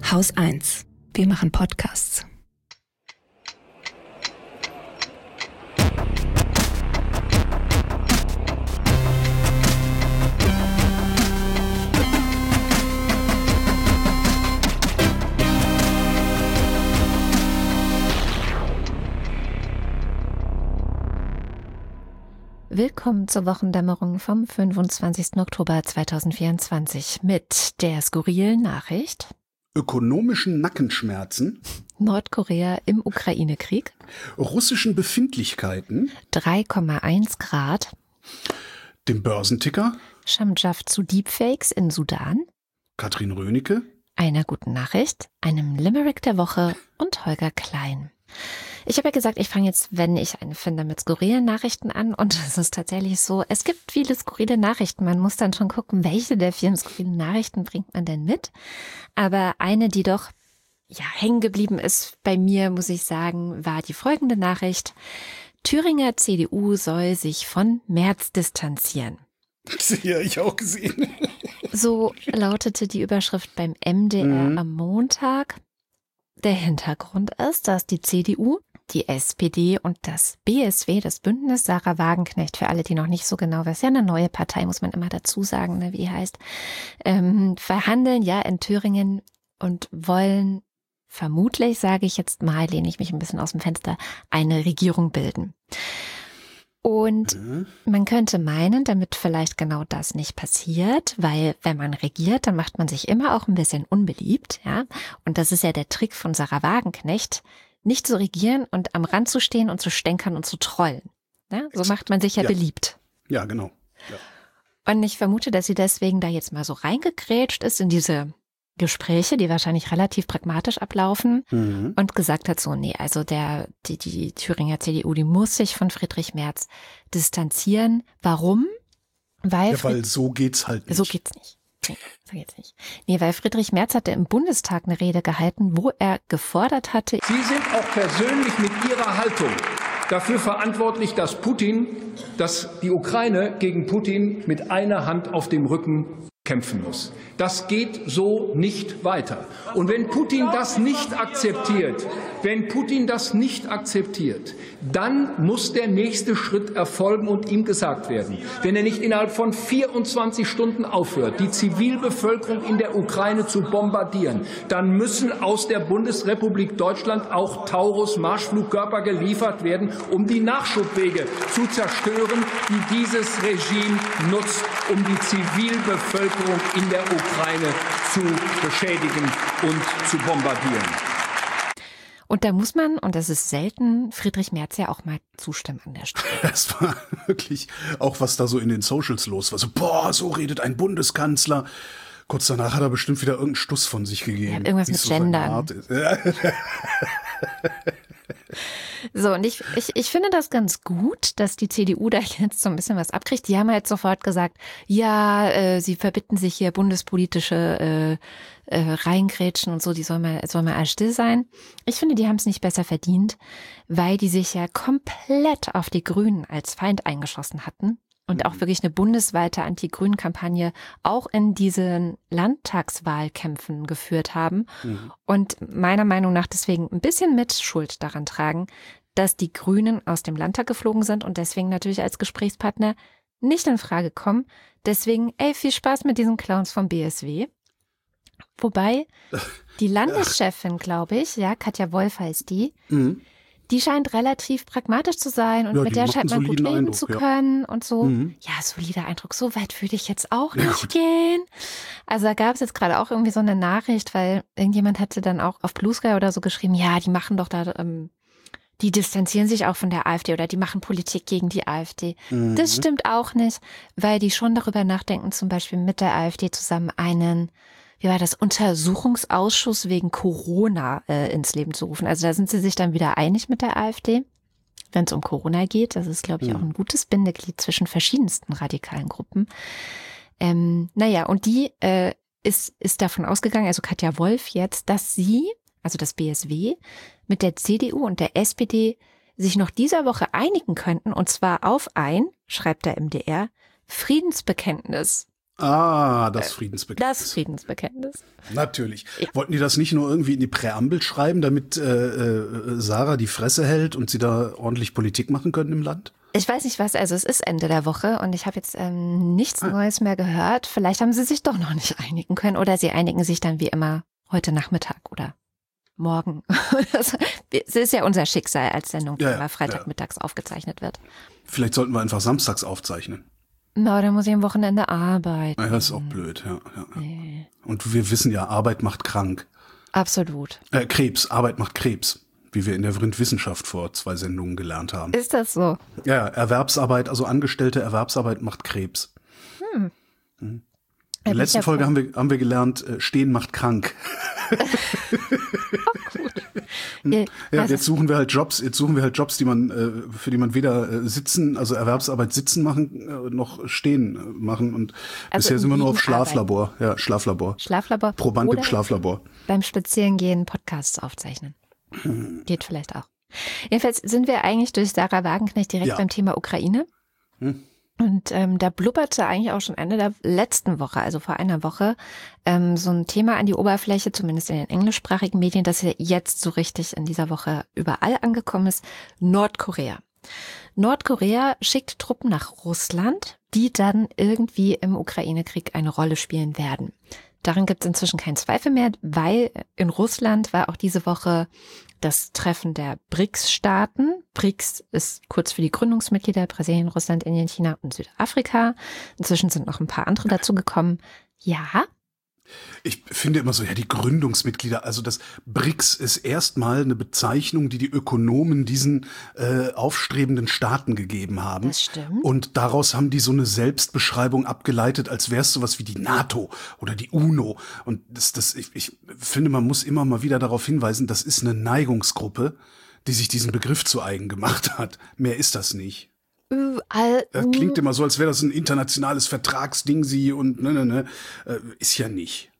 Haus 1. Wir machen Podcasts. Willkommen zur Wochendämmerung vom 25. Oktober 2024 mit der skurrilen Nachricht: Ökonomischen Nackenschmerzen, Nordkorea im Ukraine-Krieg, russischen Befindlichkeiten, 3,1 Grad, dem Börsenticker, Schamjaf zu Deepfakes in Sudan, Katrin Rönecke, einer guten Nachricht, einem Limerick der Woche und Holger Klein. Ich habe ja gesagt, ich fange jetzt, wenn ich eine finde, mit skurrilen Nachrichten an. Und es ist tatsächlich so, es gibt viele skurrile Nachrichten. Man muss dann schon gucken, welche der vielen skurrilen Nachrichten bringt man denn mit. Aber eine, die doch hängen geblieben ist bei mir, muss ich sagen, war die folgende Nachricht: Thüringer CDU soll sich von Merz distanzieren. Ja, ich auch gesehen. So lautete die Überschrift beim MDR am Montag. Der Hintergrund ist, dass die CDU, die SPD und das BSW, das Bündnis Sarah Wagenknecht, für alle, die noch nicht so genau wissen, ja eine neue Partei, muss man immer dazu sagen, ne, wie die heißt, verhandeln ja in Thüringen und wollen vermutlich, sage ich jetzt mal, lehne ich mich ein bisschen aus dem Fenster, eine Regierung bilden. Und man könnte meinen, damit vielleicht genau das nicht passiert, weil wenn man regiert, dann macht man sich immer auch ein bisschen unbeliebt, ja. Und das ist ja der Trick von Sarah Wagenknecht, nicht zu regieren und am Rand zu stehen und zu stänkern und zu trollen. Ja? So macht man sich ja beliebt. Ja, genau. Ja. Und ich vermute, dass sie deswegen da jetzt mal so reingegrätscht ist in diese Gespräche, die wahrscheinlich relativ pragmatisch ablaufen, und gesagt hat so, nee, also die Thüringer CDU, die muss sich von Friedrich Merz distanzieren. Warum? Weil so geht's halt nicht. So geht's nicht. Nee, so geht's nicht. Nee, weil Friedrich Merz hatte im Bundestag eine Rede gehalten, wo er gefordert hatte: Sie sind auch persönlich mit Ihrer Haltung dafür verantwortlich, dass die Ukraine gegen Putin mit einer Hand auf dem Rücken kämpfen muss. Das geht so nicht weiter. Und wenn Putin das nicht akzeptiert, dann muss der nächste Schritt erfolgen und ihm gesagt werden. Wenn er nicht innerhalb von 24 Stunden aufhört, die Zivilbevölkerung in der Ukraine zu bombardieren, dann müssen aus der Bundesrepublik Deutschland auch Taurus-Marschflugkörper geliefert werden, um die Nachschubwege zu zerstören, die dieses Regime nutzt, um die Zivilbevölkerung in der Ukraine zu beschädigen und zu bombardieren. Und da muss man, und das ist selten, Friedrich Merz ja auch mal zustimmen an der Stelle. Das war wirklich auch, was da so in den Socials los war. So, so redet ein Bundeskanzler. Kurz danach hat er bestimmt wieder irgendeinen Stuss von sich gegeben. Ja, irgendwas mit Gendern. So, und ich finde das ganz gut, dass die CDU da jetzt so ein bisschen was abkriegt. Die haben halt sofort gesagt, sie verbitten sich hier bundespolitische Reingrätschen und so, die soll mal all still sein. Ich finde, die haben es nicht besser verdient, weil die sich ja komplett auf die Grünen als Feind eingeschossen hatten und auch wirklich eine bundesweite Anti-Grünen-Kampagne auch in diesen Landtagswahlkämpfen geführt haben und meiner Meinung nach deswegen ein bisschen Mitschuld daran tragen, dass die Grünen aus dem Landtag geflogen sind und deswegen natürlich als Gesprächspartner nicht in Frage kommen. Deswegen, viel Spaß mit diesen Clowns vom BSW. Wobei die Landeschefin, glaube ich, Katja Wolf heißt die, die scheint relativ pragmatisch zu sein und mit der scheint man gut reden zu können und so. Ja, solider Eindruck, so weit würde ich jetzt auch nicht gehen. Also da gab es jetzt gerade auch irgendwie so eine Nachricht, weil irgendjemand hatte dann auch auf Blue Sky oder so geschrieben, die machen doch da, die distanzieren sich auch von der AfD oder die machen Politik gegen die AfD. Das stimmt auch nicht, weil die schon darüber nachdenken, zum Beispiel mit der AfD zusammen einen Untersuchungsausschuss wegen Corona ins Leben zu rufen. Also da sind sie sich dann wieder einig mit der AfD, wenn es um Corona geht. Das ist, glaube ich, auch ein gutes Bindeglied zwischen verschiedensten radikalen Gruppen. Und die ist davon ausgegangen, also Katja Wolf jetzt, dass sie, also das BSW, mit der CDU und der SPD sich noch dieser Woche einigen könnten, und zwar auf ein, schreibt der MDR, Friedensbekenntnis. Das Friedensbekenntnis. Das Friedensbekenntnis. Natürlich. Ja. Wollten die das nicht nur irgendwie in die Präambel schreiben, damit Sarah die Fresse hält und sie da ordentlich Politik machen können im Land? Ich weiß nicht was, also es ist Ende der Woche und ich habe jetzt nichts Neues mehr gehört. Vielleicht haben sie sich doch noch nicht einigen können oder sie einigen sich dann wie immer heute Nachmittag oder morgen. Es ist ja unser Schicksal als Sendung, die immer freitagmittags aufgezeichnet wird. Vielleicht sollten wir einfach samstags aufzeichnen. Na, dann muss ich am Wochenende arbeiten. Ja, das ist auch blöd, ja. Nee. Und wir wissen ja, Arbeit macht krank. Absolut. Krebs, Arbeit macht Krebs. Wie wir in der Vrind-Wissenschaft vor 2 Sendungen gelernt haben. Ist das so? Ja, Erwerbsarbeit, also angestellte Erwerbsarbeit macht Krebs. In der letzten Folge haben wir gelernt, Stehen macht krank. Jetzt suchen wir halt Jobs, die man, für die man weder sitzen, also Erwerbsarbeit sitzen machen, noch stehen machen. Und also bisher sind wir nur auf Schlaflabor. Ja, Schlaflabor. Schlaflabor. Proband im Schlaflabor. Beim Spazierengehen Podcasts aufzeichnen. Geht vielleicht auch. Jedenfalls sind wir eigentlich durch Sarah Wagenknecht direkt beim Thema Ukraine. Und da blubberte eigentlich auch schon Ende der letzten Woche, also vor einer Woche, so ein Thema an die Oberfläche, zumindest in den englischsprachigen Medien, das ja jetzt so richtig in dieser Woche überall angekommen ist: Nordkorea. Nordkorea schickt Truppen nach Russland, die dann irgendwie im Ukraine-Krieg eine Rolle spielen werden. Daran gibt es inzwischen keinen Zweifel mehr, weil in Russland war auch diese Woche das Treffen der BRICS-Staaten. BRICS ist kurz für die Gründungsmitglieder: Brasilien, Russland, Indien, China und Südafrika. Inzwischen sind noch ein paar andere dazugekommen. Ja. Ich finde immer so, die Gründungsmitglieder, also das BRICS ist erstmal eine Bezeichnung, die Ökonomen diesen aufstrebenden Staaten gegeben haben. Das stimmt. Und daraus haben die so eine Selbstbeschreibung abgeleitet, als wäre es sowas wie die NATO oder die UNO. Und ich finde, man muss immer mal wieder darauf hinweisen, das ist eine Neigungsgruppe, die sich diesen Begriff zu eigen gemacht hat. Mehr ist das nicht. Das klingt immer so, als wäre das ein internationales Vertragsding und ist ja nicht.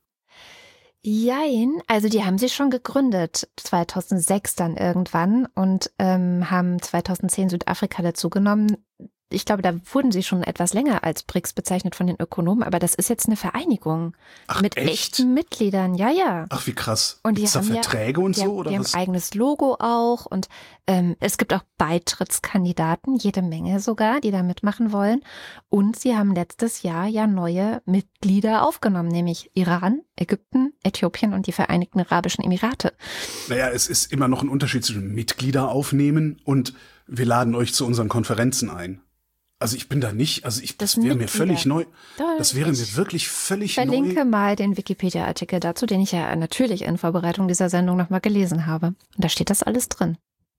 Jein, also die haben sich schon gegründet, 2006 dann irgendwann und haben 2010 Südafrika dazugenommen. Ich glaube, da wurden sie schon etwas länger als BRICS bezeichnet von den Ökonomen, aber das ist jetzt eine Vereinigung mit echten Mitgliedern, ja. Ach, wie krass. Und die Gibt's da haben Verträge und so? Oder die was? haben ein eigenes Logo auch und es gibt auch Beitrittskandidaten, jede Menge sogar, die da mitmachen wollen. Und sie haben letztes Jahr ja neue Mitglieder aufgenommen, nämlich Iran, Ägypten, Äthiopien und die Vereinigten Arabischen Emirate. Naja, es ist immer noch ein Unterschied zwischen Mitglieder aufnehmen und wir laden euch zu unseren Konferenzen ein. Also ich bin da nicht, das wäre mir völlig neu. Das wäre mir wirklich völlig neu. Verlinke mal den Wikipedia-Artikel dazu, den ich ja natürlich in Vorbereitung dieser Sendung nochmal gelesen habe. Und da steht das alles drin.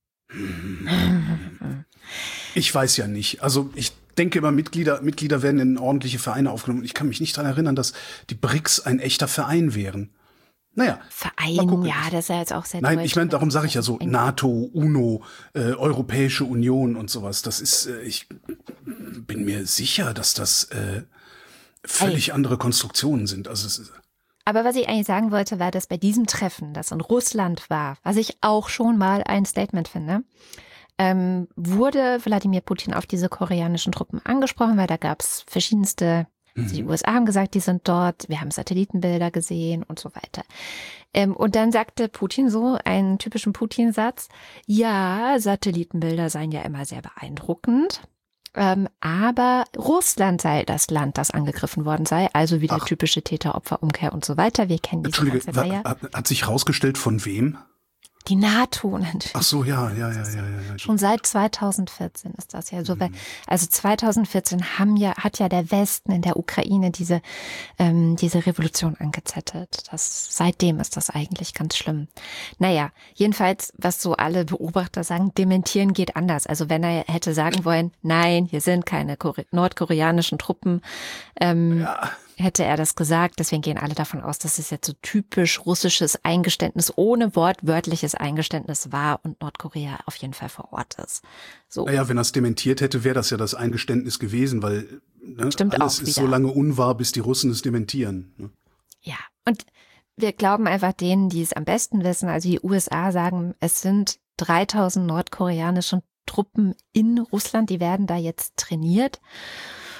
Ich weiß ja nicht. Also ich denke immer, Mitglieder werden in ordentliche Vereine aufgenommen. Ich kann mich nicht daran erinnern, dass die BRICS ein echter Verein wären. Naja. Verein, ja, das ist ja jetzt auch sehr Nein, deutsch. ich meine, darum sage ich ja so, NATO, UNO, Europäische Union und sowas. Das ist, ich bin mir sicher, dass das völlig andere Konstruktionen sind. Also es ist, aber was ich eigentlich sagen wollte, war, dass bei diesem Treffen, das in Russland war, was ich auch schon mal ein Statement finde, wurde Wladimir Putin auf diese koreanischen Truppen angesprochen, weil da gab es verschiedenste. Die USA haben gesagt, die sind dort, wir haben Satellitenbilder gesehen und so weiter. Und dann sagte Putin so einen typischen Putin-Satz: Ja, Satellitenbilder seien ja immer sehr beeindruckend, aber Russland sei das Land, das angegriffen worden sei, also wieder typische Täter-Opfer-Umkehr und so weiter. Wir kennen diese ganze Reihe. Hat sich rausgestellt, von wem? Die NATO natürlich. Ach so, ja. Schon seit 2014 ist das ja so. Also 2014 hat ja der Westen in der Ukraine diese Revolution angezettelt. Seitdem ist das eigentlich ganz schlimm. Naja, jedenfalls, was so alle Beobachter sagen, dementieren geht anders. Also wenn er hätte sagen wollen, nein, hier sind keine nordkoreanischen Truppen, hätte er das gesagt. Deswegen gehen alle davon aus, dass es jetzt so typisch russisches Eingeständnis ohne wortwörtliches Eingeständnis war und Nordkorea auf jeden Fall vor Ort ist. So. Naja, wenn er es dementiert hätte, wäre das ja das Eingeständnis gewesen, weil Stimmt alles auch ist wieder. so lange unwahr, bis die Russen es dementieren. Ne? Ja, und wir glauben einfach denen, die es am besten wissen. Also die USA sagen, es sind 3000 nordkoreanische Truppen in Russland, die werden da jetzt trainiert.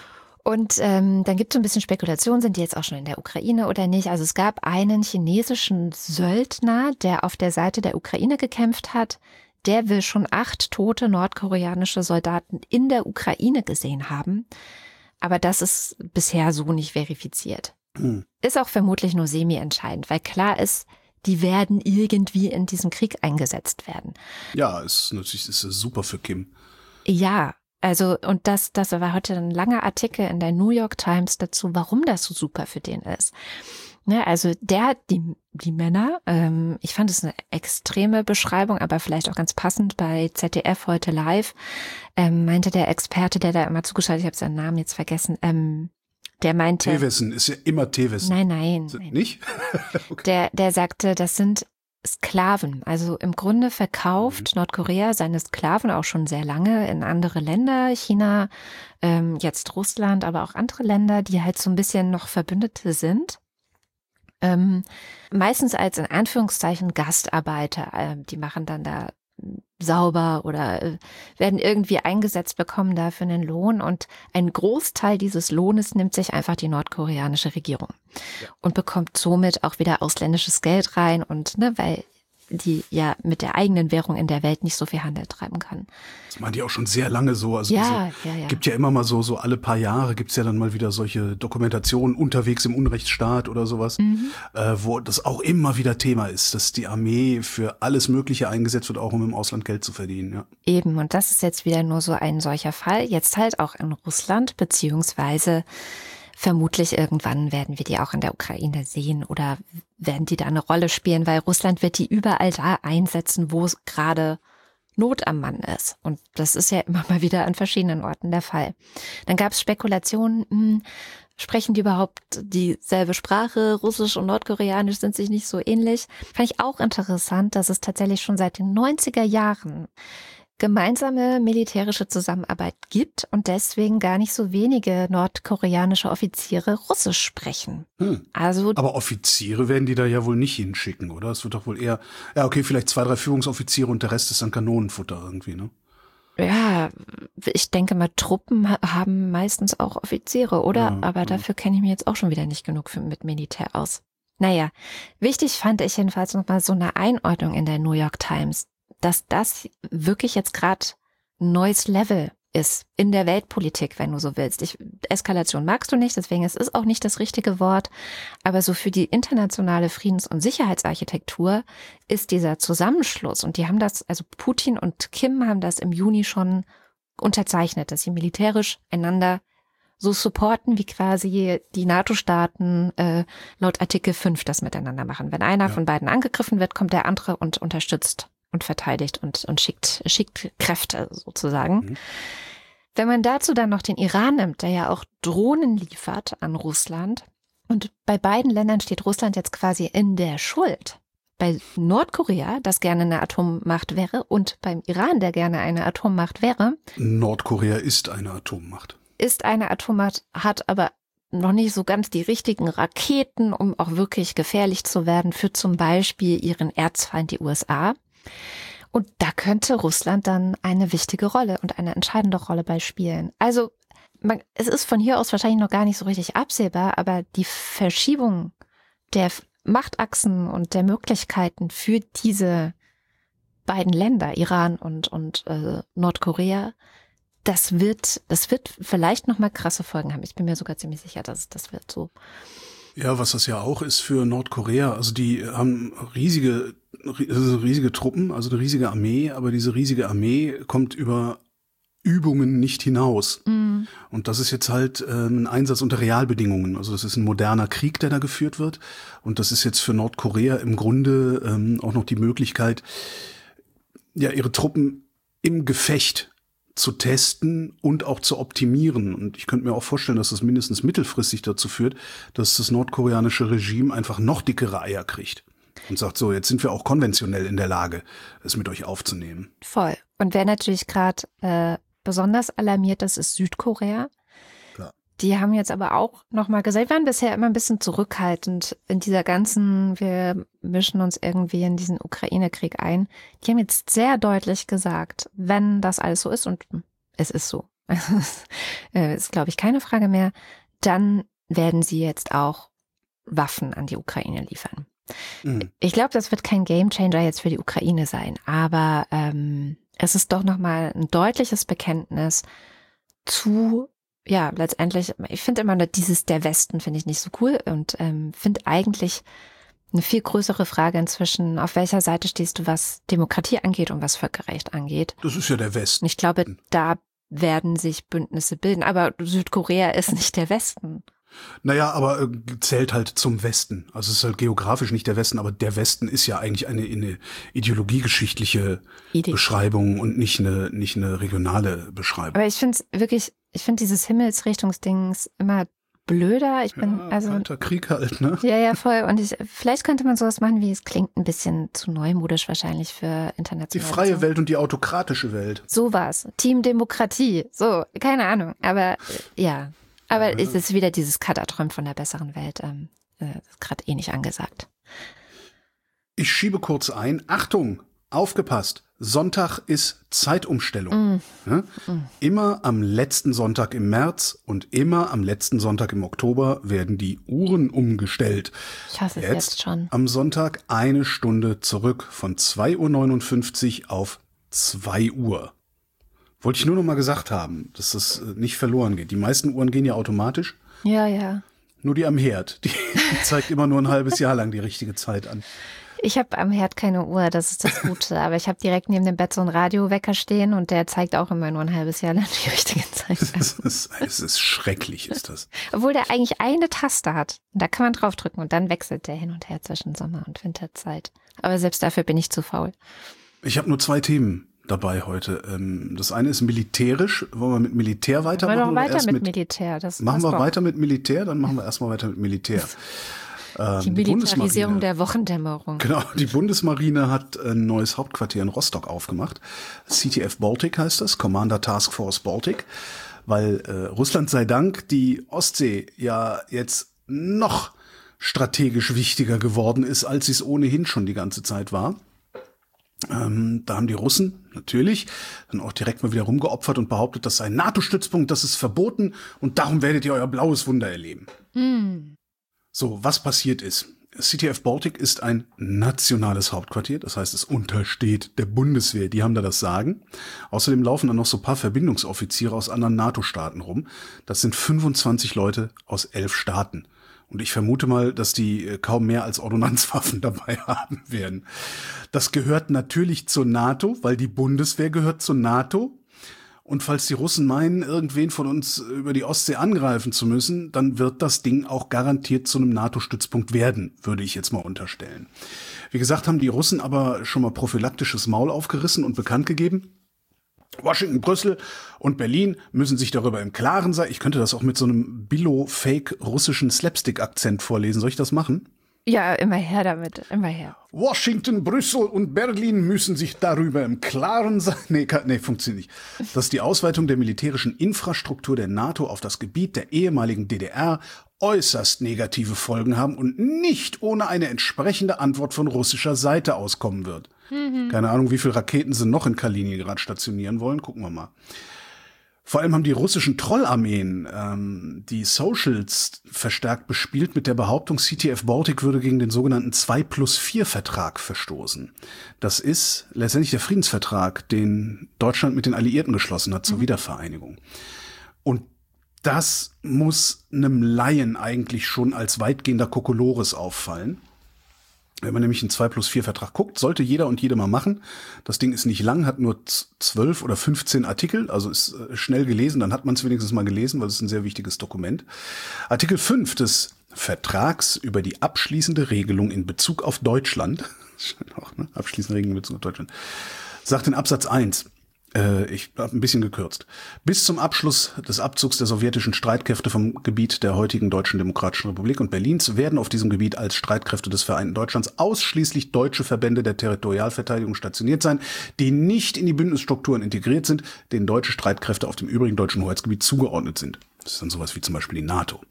Und dann gibt es so ein bisschen Spekulation, sind die jetzt auch schon in der Ukraine oder nicht? Also es gab einen chinesischen Söldner, der auf der Seite der Ukraine gekämpft hat. Der will schon 8 tote nordkoreanische Soldaten in der Ukraine gesehen haben. Aber das ist bisher so nicht verifiziert. Ist auch vermutlich nur semi-entscheidend, weil klar ist, die werden irgendwie in diesem Krieg eingesetzt werden. Ja, ist super für Kim. Ja, also und das war heute ein langer Artikel in der New York Times dazu, warum das so super für den ist. Ja, also der hat die Männer, ich fand es eine extreme Beschreibung, aber vielleicht auch ganz passend bei ZDF heute live, meinte der Experte, der da immer zugeschaltet, ich habe seinen Namen jetzt vergessen, der meinte... Teewissen, ist ja immer Teewissen. Nein. Nicht? Okay. Der sagte, das sind Sklaven. Also im Grunde verkauft Nordkorea seine Sklaven auch schon sehr lange in andere Länder, China, jetzt Russland, aber auch andere Länder, die halt so ein bisschen noch Verbündete sind. Meistens als in Anführungszeichen Gastarbeiter. Die machen dann da sauber oder werden irgendwie eingesetzt, bekommen dafür einen Lohn und ein Großteil dieses Lohnes nimmt sich einfach die nordkoreanische Regierung und bekommt somit auch wieder ausländisches Geld rein und weil die ja mit der eigenen Währung in der Welt nicht so viel Handel treiben kann. Das meint die auch schon sehr lange so. Also ja. Gibt ja immer mal so alle paar Jahre gibt's ja dann mal wieder solche Dokumentationen unterwegs im Unrechtsstaat oder sowas, wo das auch immer wieder Thema ist, dass die Armee für alles Mögliche eingesetzt wird, auch um im Ausland Geld zu verdienen. Ja. Eben, und das ist jetzt wieder nur so ein solcher Fall. Jetzt halt auch in Russland, beziehungsweise vermutlich irgendwann werden wir die auch in der Ukraine sehen oder werden die da eine Rolle spielen, weil Russland wird die überall da einsetzen, wo es gerade Not am Mann ist. Und das ist ja immer mal wieder an verschiedenen Orten der Fall. Dann gab es Spekulationen, sprechen die überhaupt dieselbe Sprache? Russisch und Nordkoreanisch sind sich nicht so ähnlich. Fand ich auch interessant, dass es tatsächlich schon seit den 90er Jahren gemeinsame militärische Zusammenarbeit gibt und deswegen gar nicht so wenige nordkoreanische Offiziere Russisch sprechen. Also, aber Offiziere werden die da ja wohl nicht hinschicken, oder? Es wird doch wohl eher, ja okay, vielleicht 2, 3 Führungsoffiziere und der Rest ist dann Kanonenfutter irgendwie, ne? Ja, ich denke mal, Truppen haben meistens auch Offiziere, oder? Ja, aber dafür kenne ich mich jetzt auch schon wieder nicht genug mit Militär aus. Naja, wichtig fand ich jedenfalls nochmal so eine Einordnung in der New York Times, dass das wirklich jetzt gerade ein neues Level ist in der Weltpolitik, wenn du so willst. Eskalation magst du nicht, deswegen es ist auch nicht das richtige Wort. Aber so für die internationale Friedens- und Sicherheitsarchitektur ist dieser Zusammenschluss, und die haben das, also Putin und Kim haben das im Juni schon unterzeichnet, dass sie militärisch einander so supporten, wie quasi die NATO-Staaten laut Artikel 5 das miteinander machen. Wenn einer von beiden angegriffen wird, kommt der andere und unterstützt und verteidigt und schickt Kräfte sozusagen. Wenn man dazu dann noch den Iran nimmt, der ja auch Drohnen liefert an Russland, und bei beiden Ländern steht Russland jetzt quasi in der Schuld. Bei Nordkorea, das gerne eine Atommacht wäre, und beim Iran, der gerne eine Atommacht wäre. Nordkorea ist eine Atommacht. Ist eine Atommacht, hat aber noch nicht so ganz die richtigen Raketen, um auch wirklich gefährlich zu werden für zum Beispiel ihren Erzfeind, die USA. Und da könnte Russland dann eine wichtige Rolle und eine entscheidende Rolle bei spielen. Also es ist von hier aus wahrscheinlich noch gar nicht so richtig absehbar, aber die Verschiebung der Machtachsen und der Möglichkeiten für diese beiden Länder, Iran und Nordkorea, das wird vielleicht noch mal krasse Folgen haben. Ich bin mir sogar ziemlich sicher, dass das wird so. Ja, was das ja auch ist für Nordkorea, also die haben riesige Truppen, also eine riesige Armee, aber diese riesige Armee kommt über Übungen nicht hinaus. Und das ist jetzt halt ein Einsatz unter Realbedingungen. Also das ist ein moderner Krieg, der da geführt wird. Und das ist jetzt für Nordkorea im Grunde auch noch die Möglichkeit, ja, ihre Truppen im Gefecht zu testen und auch zu optimieren. Und ich könnte mir auch vorstellen, dass das mindestens mittelfristig dazu führt, dass das nordkoreanische Regime einfach noch dickere Eier kriegt und sagt, so, jetzt sind wir auch konventionell in der Lage, es mit euch aufzunehmen. Voll. Und wer natürlich gerade besonders alarmiert ist Südkorea. Klar. Die haben jetzt aber auch nochmal gesagt, wir waren bisher immer ein bisschen zurückhaltend in dieser ganzen, wir mischen uns irgendwie in diesen Ukraine-Krieg ein. Die haben jetzt sehr deutlich gesagt, wenn das alles so ist, und es ist so, ist, glaube ich, keine Frage mehr, dann werden sie jetzt auch Waffen an die Ukraine liefern. Ich glaube, das wird kein Gamechanger jetzt für die Ukraine sein, aber es ist doch nochmal ein deutliches Bekenntnis zu, ja, letztendlich, ich finde immer, dieses der Westen finde ich nicht so cool und finde eigentlich eine viel größere Frage inzwischen, auf welcher Seite stehst du, was Demokratie angeht und was Völkerrecht angeht. Das ist ja der Westen. Und ich glaube, da werden sich Bündnisse bilden, aber Südkorea ist nicht der Westen. Naja, aber zählt halt zum Westen. Also es ist halt geografisch nicht der Westen, aber der Westen ist ja eigentlich eine ideologiegeschichtliche Beschreibung und nicht eine regionale Beschreibung. Aber ich finde dieses Himmelsrichtungsdings immer blöder. Ich bin kalter Krieg halt, ne? Ja, voll. Und vielleicht könnte man sowas machen, wie es klingt ein bisschen zu neumodisch wahrscheinlich für international. Die freie Welt und die autokratische Welt. Sowas. Team Demokratie. So, keine Ahnung. Aber ja. Aber es ist wieder dieses Cutter träumt von der besseren Welt. Gerade nicht angesagt. Ich schiebe kurz ein. Achtung, aufgepasst. Sonntag ist Zeitumstellung. Ja? Immer am letzten Sonntag im März und immer am letzten Sonntag im Oktober werden die Uhren umgestellt. Ich hasse es jetzt schon. Am Sonntag 1 Stunde zurück von 2:59 Uhr auf 2 Uhr. Wollte ich nur noch mal gesagt haben, dass das nicht verloren geht. Die meisten Uhren gehen ja automatisch. Ja. Nur die am Herd, die zeigt immer nur ein halbes Jahr lang die richtige Zeit an. Ich habe am Herd keine Uhr, das ist das Gute. Aber ich habe direkt neben dem Bett so einen Radiowecker stehen und der zeigt auch immer nur ein halbes Jahr lang die richtige Zeit an. Es ist schrecklich, ist das. Obwohl der eigentlich eine Taste hat. Und da kann man draufdrücken und dann wechselt der hin und her zwischen Sommer- und Winterzeit. Aber selbst dafür bin ich zu faul. Ich habe nur 2 Themen dabei heute. Das eine ist militärisch. Wollen wir mit Militär weitermachen? Wollen wir weiter mit Militär? Machen wir weiter mit Militär? Dann machen wir erstmal weiter mit Militär. Die Militarisierung der Wochendämmerung. Genau, die Bundesmarine hat ein neues Hauptquartier in Rostock aufgemacht. CTF Baltic heißt das, Commander Task Force Baltic, weil Russland sei Dank die Ostsee ja jetzt noch strategisch wichtiger geworden ist, als sie es ohnehin schon die ganze Zeit war. Da haben die Russen natürlich dann auch direkt mal wieder rumgeopfert und behauptet, das sei ein NATO-Stützpunkt, das ist verboten und darum werdet ihr euer blaues Wunder erleben. So, was passiert ist. CTF Baltic ist ein nationales Hauptquartier, das heißt, es untersteht der Bundeswehr, die haben da das Sagen. Außerdem laufen dann noch so ein paar Verbindungsoffiziere aus anderen NATO-Staaten rum. Das sind 25 Leute aus 11 Staaten. Und ich vermute mal, dass die kaum mehr als Ordnanzwaffen dabei haben werden. Das gehört natürlich zur NATO, weil die Bundeswehr gehört zur NATO. Und falls die Russen meinen, irgendwen von uns über die Ostsee angreifen zu müssen, dann wird das Ding auch garantiert zu einem NATO-Stützpunkt werden, würde ich jetzt mal unterstellen. Wie gesagt, haben die Russen aber schon mal prophylaktisches Maul aufgerissen und bekannt gegeben. Washington, Brüssel und Berlin müssen sich darüber im Klaren sein. Ich könnte das auch mit so einem Billo-Fake-russischen Slapstick-Akzent vorlesen. Soll ich das machen? Ja, immer her damit, immer her. Washington, Brüssel und Berlin müssen sich darüber im Klaren sein. Nee, funktioniert nicht. Dass die Ausweitung der militärischen Infrastruktur der NATO auf das Gebiet der ehemaligen DDR äußerst negative Folgen haben und nicht ohne eine entsprechende Antwort von russischer Seite auskommen wird. Keine Ahnung, wie viele Raketen sie noch in Kaliningrad stationieren wollen. Gucken wir mal. Vor allem haben die russischen Trollarmeen die Socials verstärkt bespielt mit der Behauptung, CTF Baltic würde gegen den sogenannten 2+4-Vertrag verstoßen. Das ist letztendlich der Friedensvertrag, den Deutschland mit den Alliierten geschlossen hat zur Wiedervereinigung. Und das muss einem Laien eigentlich schon als weitgehender Kokolores auffallen. Wenn man nämlich einen 2+4-Vertrag guckt, sollte jeder und jede mal machen. Das Ding ist nicht lang, hat nur 12 oder 15 Artikel, also ist schnell gelesen, dann hat man es wenigstens mal gelesen, weil es ist ein sehr wichtiges Dokument. Artikel 5 des Vertrags über die abschließende Regelung in Bezug auf Deutschland, auch, ne? Abschließende Regelung in Bezug auf Deutschland, sagt in Absatz 1, ich habe ein bisschen gekürzt. Bis zum Abschluss des Abzugs der sowjetischen Streitkräfte vom Gebiet der heutigen Deutschen Demokratischen Republik und Berlins werden auf diesem Gebiet als Streitkräfte des Vereinten Deutschlands ausschließlich deutsche Verbände der Territorialverteidigung stationiert sein, die nicht in die Bündnisstrukturen integriert sind, denen deutsche Streitkräfte auf dem übrigen deutschen Hoheitsgebiet zugeordnet sind. Das ist dann sowas wie zum Beispiel die NATO.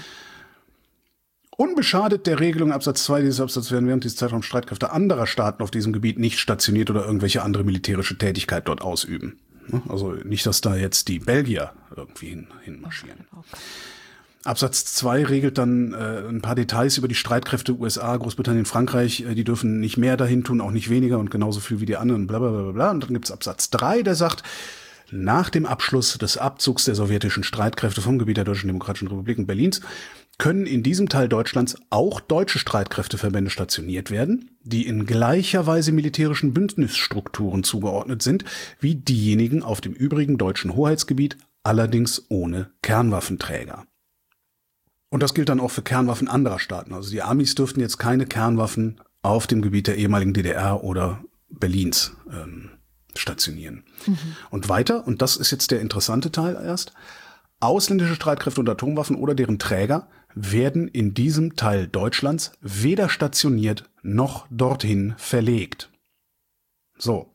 Unbeschadet der Regelung Absatz 2 dieses Absatzes werden während dieses Zeitraums Streitkräfte anderer Staaten auf diesem Gebiet nicht stationiert oder irgendwelche andere militärische Tätigkeit dort ausüben. Also nicht, dass da jetzt die Belgier irgendwie hinmarschieren. Absatz 2 regelt dann ein paar Details über die Streitkräfte USA, Großbritannien, Frankreich. Die dürfen nicht mehr dahin tun, auch nicht weniger und genauso viel wie die anderen, bla bla bla bla. Und dann gibt's Absatz 3, der sagt, nach dem Abschluss des Abzugs der sowjetischen Streitkräfte vom Gebiet der Deutschen Demokratischen Republik und Berlins können in diesem Teil Deutschlands auch deutsche Streitkräfteverbände stationiert werden, die in gleicher Weise militärischen Bündnisstrukturen zugeordnet sind, wie diejenigen auf dem übrigen deutschen Hoheitsgebiet, allerdings ohne Kernwaffenträger. Und das gilt dann auch für Kernwaffen anderer Staaten. Also die Amis dürften jetzt keine Kernwaffen auf dem Gebiet der ehemaligen DDR oder Berlins stationieren. Und weiter, und das ist jetzt der interessante Teil erst, ausländische Streitkräfte und Atomwaffen oder deren Träger werden in diesem Teil Deutschlands weder stationiert noch dorthin verlegt. So.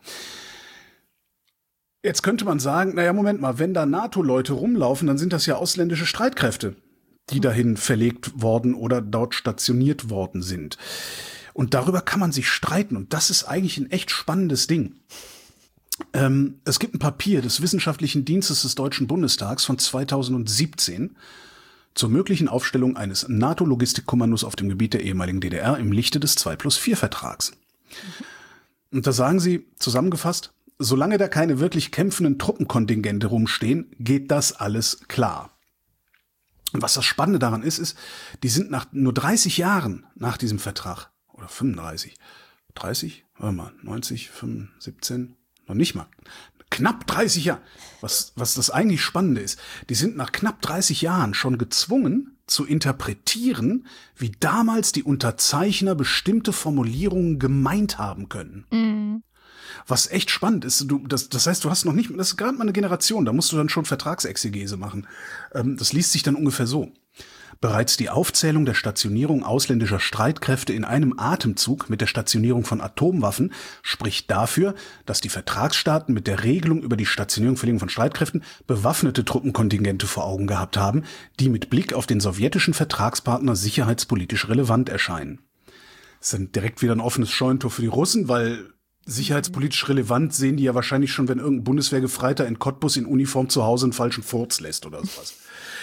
Jetzt könnte man sagen, naja, Moment mal, wenn da NATO-Leute rumlaufen, dann sind das ja ausländische Streitkräfte, die dahin verlegt worden oder dort stationiert worden sind. Und darüber kann man sich streiten. Und das ist eigentlich ein echt spannendes Ding. Es gibt ein Papier des Wissenschaftlichen Dienstes des Deutschen Bundestags von 2017 zur möglichen Aufstellung eines NATO-Logistikkommandos auf dem Gebiet der ehemaligen DDR im Lichte des 2+4-Vertrags. Und da sagen sie, zusammengefasst, solange da keine wirklich kämpfenden Truppenkontingente rumstehen, geht das alles klar. Und was das Spannende daran ist, die sind nach nur 30 Jahren nach diesem Vertrag, oder 35, 30, warte mal, 90, 17, noch nicht mal, knapp 30 Jahre. Was das eigentlich Spannende ist, die sind nach knapp 30 Jahren schon gezwungen zu interpretieren, wie damals die Unterzeichner bestimmte Formulierungen gemeint haben können. Mhm. Was echt spannend ist, das heißt, du hast noch nicht, das ist gerade mal eine Generation, da musst du dann schon Vertragsexegese machen. Das liest sich dann ungefähr so. Bereits die Aufzählung der Stationierung ausländischer Streitkräfte in einem Atemzug mit der Stationierung von Atomwaffen spricht dafür, dass die Vertragsstaaten mit der Regelung über die Stationierung Verlegung von Streitkräften bewaffnete Truppenkontingente vor Augen gehabt haben, die mit Blick auf den sowjetischen Vertragspartner sicherheitspolitisch relevant erscheinen. Das ist dann direkt wieder ein offenes Scheunentor für die Russen, weil sicherheitspolitisch relevant sehen die ja wahrscheinlich schon, wenn irgendein Bundeswehrgefreiter in Cottbus in Uniform zu Hause einen falschen Furz lässt oder sowas.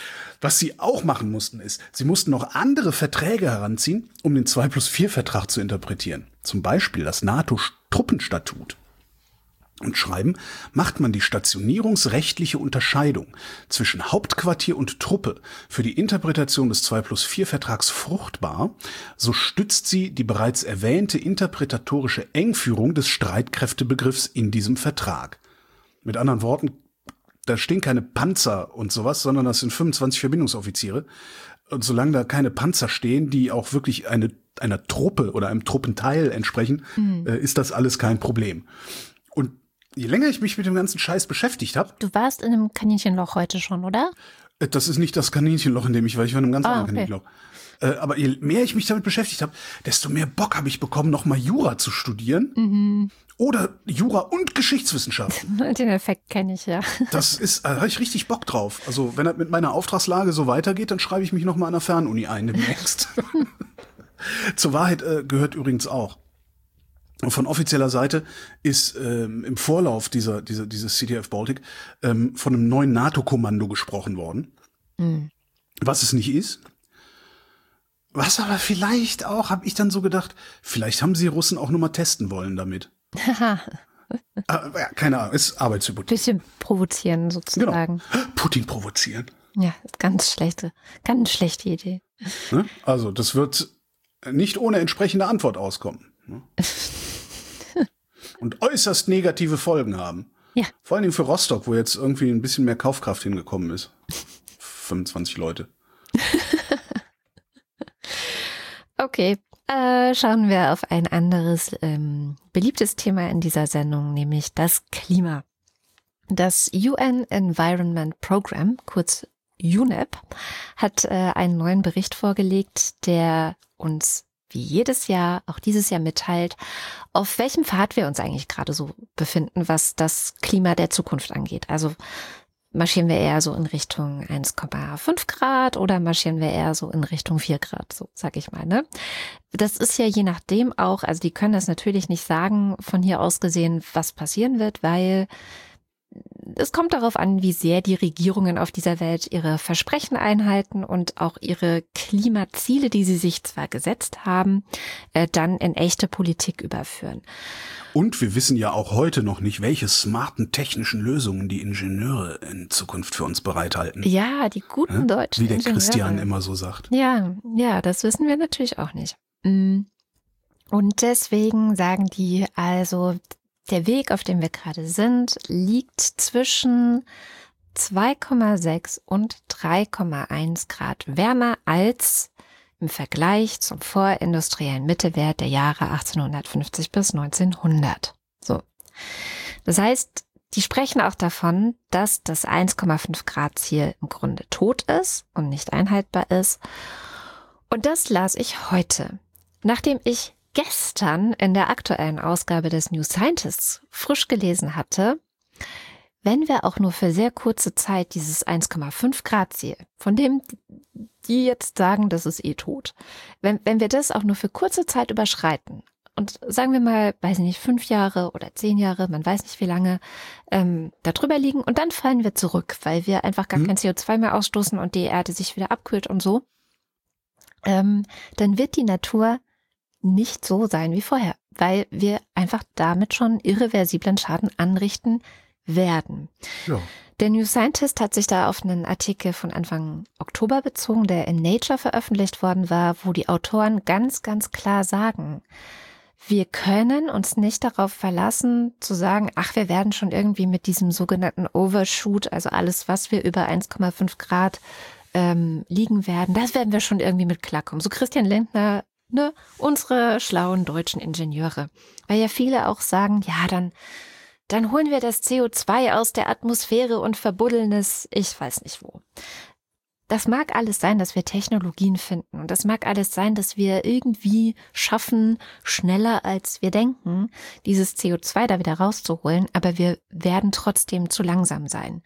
Was sie auch machen mussten ist, sie mussten noch andere Verträge heranziehen, um den 2+4-Vertrag zu interpretieren. Zum Beispiel das NATO-Truppenstatut. Und schreiben, macht man die stationierungsrechtliche Unterscheidung zwischen Hauptquartier und Truppe für die Interpretation des 2+4-Vertrags fruchtbar, so stützt sie die bereits erwähnte interpretatorische Engführung des Streitkräftebegriffs in diesem Vertrag. Mit anderen Worten, da stehen keine Panzer und sowas, sondern das sind 25 Verbindungsoffiziere. Und solange da keine Panzer stehen, die auch wirklich einer Truppe oder einem Truppenteil entsprechen, ist das alles kein Problem. Und je länger ich mich mit dem ganzen Scheiß beschäftigt habe. Du warst in einem Kaninchenloch heute schon, oder? Das ist nicht das Kaninchenloch, in dem ich war. Ich war in einem ganz anderen Kaninchenloch. Aber je mehr ich mich damit beschäftigt habe, desto mehr Bock habe ich bekommen, nochmal Jura zu studieren. Mhm. Oder Jura und Geschichtswissenschaften. Den Effekt kenne ich, ja. Da habe ich richtig Bock drauf. Also wenn das mit meiner Auftragslage so weitergeht, dann schreibe ich mich nochmal an der Fernuni ein demnächst. Zur Wahrheit gehört übrigens auch. Von offizieller Seite ist im Vorlauf dieses CTF Baltic von einem neuen NATO-Kommando gesprochen worden. Mhm. Was es nicht ist. Was aber vielleicht auch, habe ich dann so gedacht, vielleicht haben sie Russen auch nur mal testen wollen damit. Ja, keine Ahnung, ist Arbeitshypothese. Bisschen provozieren sozusagen. Genau. Putin provozieren. Ja, ganz schlechte Idee. Also das wird nicht ohne entsprechende Antwort auskommen. Und äußerst negative Folgen haben. Ja. Vor allen Dingen für Rostock, wo jetzt irgendwie ein bisschen mehr Kaufkraft hingekommen ist. 25 Leute. Okay, schauen wir auf ein anderes beliebtes Thema in dieser Sendung, nämlich das Klima. Das UN Environment Program, kurz UNEP, hat einen neuen Bericht vorgelegt, der uns wie jedes Jahr, auch dieses Jahr mitteilt, auf welchem Pfad wir uns eigentlich gerade so befinden, was das Klima der Zukunft angeht. Also marschieren wir eher so in Richtung 1,5 Grad oder marschieren wir eher so in Richtung 4 Grad, so sag ich mal, ne? Das ist ja je nachdem auch, also die können das natürlich nicht sagen, von hier aus gesehen, was passieren wird, weil es kommt darauf an, wie sehr die Regierungen auf dieser Welt ihre Versprechen einhalten und auch ihre Klimaziele, die sie sich zwar gesetzt haben, dann in echte Politik überführen. Und wir wissen ja auch heute noch nicht, welche smarten technischen Lösungen die Ingenieure in Zukunft für uns bereithalten. Ja, die guten deutschen Wie der Ingenieure. Christian immer so sagt. Ja, das wissen wir natürlich auch nicht. Und deswegen sagen die also, der Weg, auf dem wir gerade sind, liegt zwischen 2,6 und 3,1 Grad wärmer als im Vergleich zum vorindustriellen Mittelwert der Jahre 1850 bis 1900. So. Das heißt, die sprechen auch davon, dass das 1,5 Grad Ziel im Grunde tot ist und nicht einhaltbar ist. Und das las ich heute, nachdem ich gestern in der aktuellen Ausgabe des New Scientist frisch gelesen hatte, wenn wir auch nur für sehr kurze Zeit dieses 1,5 Grad Ziel, von dem die jetzt sagen, das ist tot, wenn wir das auch nur für kurze Zeit überschreiten und sagen wir mal, weiß ich nicht, 5 Jahre oder 10 Jahre, man weiß nicht wie lange, da drüber liegen und dann fallen wir zurück, weil wir einfach gar kein CO2 mehr ausstoßen und die Erde sich wieder abkühlt und so, dann wird die Natur nicht so sein wie vorher, weil wir einfach damit schon irreversiblen Schaden anrichten werden. Ja. Der New Scientist hat sich da auf einen Artikel von Anfang Oktober bezogen, der in Nature veröffentlicht worden war, wo die Autoren ganz, ganz klar sagen, wir können uns nicht darauf verlassen, zu sagen, ach, wir werden schon irgendwie mit diesem sogenannten Overshoot, also alles, was wir über 1,5 Grad liegen werden, das werden wir schon irgendwie mit klarkommen. So Christian Lindner, ne, unsere schlauen deutschen Ingenieure. Weil ja viele auch sagen, ja, dann holen wir das CO2 aus der Atmosphäre und verbuddeln es, ich weiß nicht wo. Das mag alles sein, dass wir Technologien finden und das mag alles sein, dass wir irgendwie schaffen, schneller als wir denken, dieses CO2 da wieder rauszuholen, aber wir werden trotzdem zu langsam sein.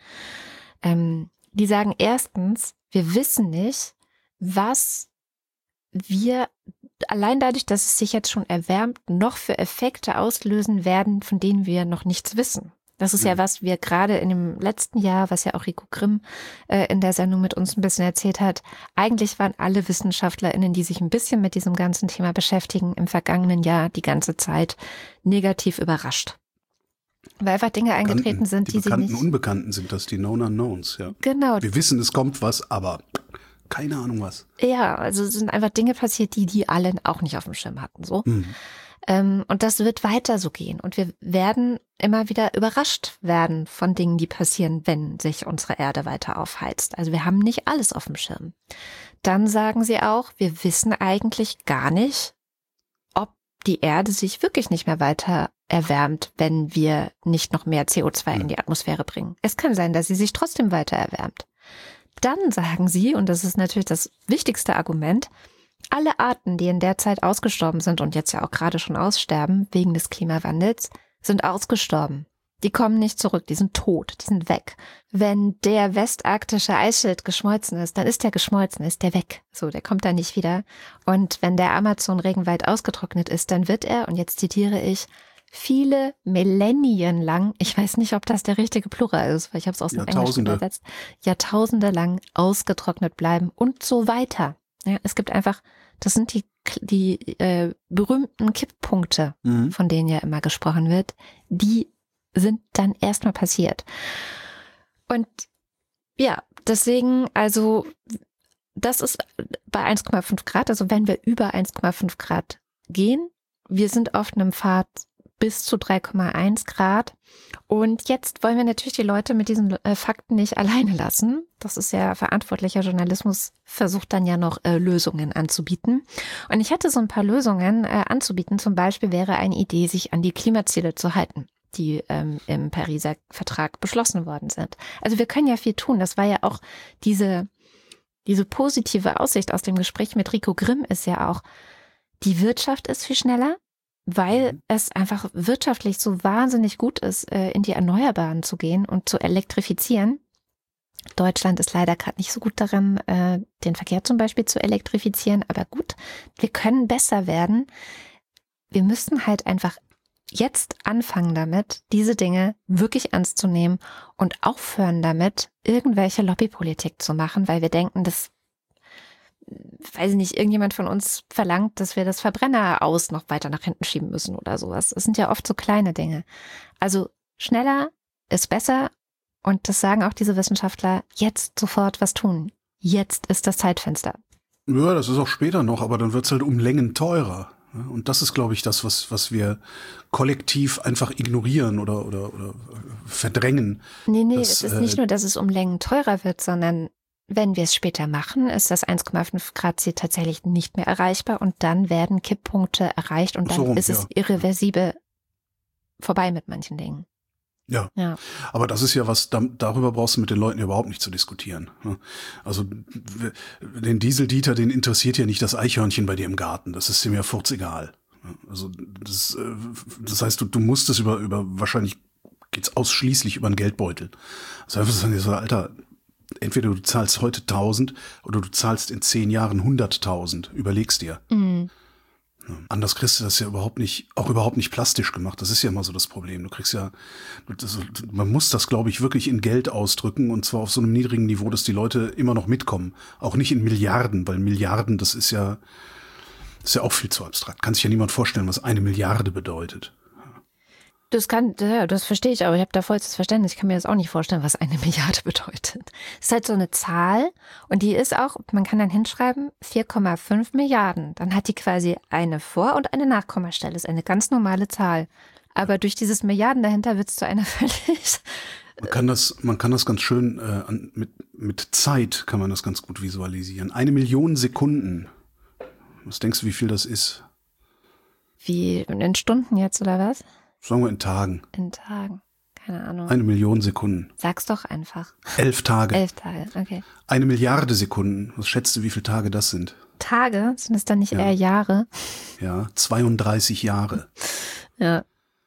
Die sagen erstens, wir wissen nicht, was wir allein dadurch, dass es sich jetzt schon erwärmt, noch für Effekte auslösen werden, von denen wir noch nichts wissen. Das ist ja, was wir gerade in dem letzten Jahr, was ja auch Rico Grimm in der Sendung mit uns ein bisschen erzählt hat, eigentlich waren alle WissenschaftlerInnen, die sich ein bisschen mit diesem ganzen Thema beschäftigen, im vergangenen Jahr die ganze Zeit negativ überrascht. Weil einfach Dinge eingetreten sind, die sie nicht... Die bekannten Unbekannten sind das, die Known Unknowns, ja. Genau. Wir wissen, es kommt was, aber... Keine Ahnung was. Ja, also es sind einfach Dinge passiert, die alle auch nicht auf dem Schirm hatten. So. Und das wird weiter so gehen. Und wir werden immer wieder überrascht werden von Dingen, die passieren, wenn sich unsere Erde weiter aufheizt. Also wir haben nicht alles auf dem Schirm. Dann sagen sie auch, wir wissen eigentlich gar nicht, ob die Erde sich wirklich nicht mehr weiter erwärmt, wenn wir nicht noch mehr CO2 in die Atmosphäre bringen. Es kann sein, dass sie sich trotzdem weiter erwärmt. Dann sagen sie, und das ist natürlich das wichtigste Argument, alle Arten, die in der Zeit ausgestorben sind und jetzt ja auch gerade schon aussterben wegen des Klimawandels, sind ausgestorben. Die kommen nicht zurück, die sind tot, die sind weg. Wenn der westarktische Eisschild geschmolzen ist, dann ist der geschmolzen, ist der weg. So, der kommt da nicht wieder. Und wenn der Amazon-Regenwald ausgetrocknet ist, dann wird er, und jetzt zitiere ich, viele Millennien lang, ich weiß nicht, ob das der richtige Plural ist, weil ich habe es aus dem Englischen übersetzt, Jahrtausende lang ausgetrocknet bleiben und so weiter. Ja, es gibt einfach, das sind die berühmten Kipppunkte, von denen ja immer gesprochen wird, die sind dann erstmal passiert. Und ja, deswegen, also das ist bei 1,5 Grad, also wenn wir über 1,5 Grad gehen, wir sind auf einem Pfad bis zu 3,1 Grad. Und jetzt wollen wir natürlich die Leute mit diesen Fakten nicht alleine lassen. Das ist ja verantwortlicher Journalismus, versucht dann ja noch Lösungen anzubieten. Und ich hätte so ein paar Lösungen anzubieten. Zum Beispiel wäre eine Idee, sich an die Klimaziele zu halten, die im Pariser Vertrag beschlossen worden sind. Also wir können ja viel tun. Das war ja auch diese positive Aussicht aus dem Gespräch mit Rico Grimm ist ja auch, die Wirtschaft ist viel schneller, weil es einfach wirtschaftlich so wahnsinnig gut ist, in die Erneuerbaren zu gehen und zu elektrifizieren. Deutschland ist leider gerade nicht so gut darin, den Verkehr zum Beispiel zu elektrifizieren. Aber gut, wir können besser werden. Wir müssen halt einfach jetzt anfangen damit, diese Dinge wirklich ernst zu nehmen und aufhören damit, irgendwelche Lobbypolitik zu machen, weil wir denken, dass, weiß ich nicht, irgendjemand von uns verlangt, dass wir das Verbrenner aus noch weiter nach hinten schieben müssen oder sowas. Es sind ja oft so kleine Dinge. Also schneller ist besser und das sagen auch diese Wissenschaftler, jetzt sofort was tun. Jetzt ist das Zeitfenster. Ja, das ist auch später noch, aber dann wird's halt um Längen teurer. Und das ist, glaube ich, das, was wir kollektiv einfach ignorieren oder verdrängen. Nee, es ist nicht nur, dass es um Längen teurer wird, sondern wenn wir es später machen, ist das 1,5 Grad Ziel tatsächlich nicht mehr erreichbar und dann werden Kipppunkte erreicht und dann ist es irreversibel vorbei mit manchen Dingen. Ja, aber das ist ja was, darüber brauchst du mit den Leuten überhaupt nicht zu diskutieren. Also den Dieseldieter, den interessiert ja nicht das Eichhörnchen bei dir im Garten, das ist ihm ja furzegal. Also das heißt, du musst es über wahrscheinlich geht's ausschließlich über den Geldbeutel. Also einfach sagen, so, Alter, entweder du zahlst heute 1.000 oder du zahlst in 10 Jahren 100.000, überlegst dir. Mhm. Anders kriegst du das ja überhaupt nicht plastisch gemacht. Das ist ja immer so das Problem. Du kriegst ja, man muss das, glaube ich, wirklich in Geld ausdrücken und zwar auf so einem niedrigen Niveau, dass die Leute immer noch mitkommen. Auch nicht in Milliarden, weil Milliarden, das ist ja auch viel zu abstrakt. Kann sich ja niemand vorstellen, was 1 Milliarde bedeutet. Das verstehe ich, aber ich habe da vollstes Verständnis. Ich kann mir das auch nicht vorstellen, was 1 Milliarde bedeutet. Es ist halt so eine Zahl und die ist auch, man kann dann hinschreiben, 4,5 Milliarden. Dann hat die quasi eine Vor- und eine Nachkommastelle. Das ist eine ganz normale Zahl. Aber durch dieses Milliarden dahinter wird es zu einer völlig... Man kann das ganz schön, mit Zeit kann man das ganz gut visualisieren. 1 Million Sekunden. Was denkst du, wie viel das ist? Wie, in Stunden jetzt oder was? Sagen wir in Tagen. In Tagen. Keine Ahnung. 1 Million Sekunden. Sag's doch einfach. 11 Tage. 11 Tage, okay. 1 Milliarde Sekunden. Was schätzt du, wie viele Tage das sind? Tage? Sind es dann nicht eher Jahre? Ja, 32 Jahre. Ja.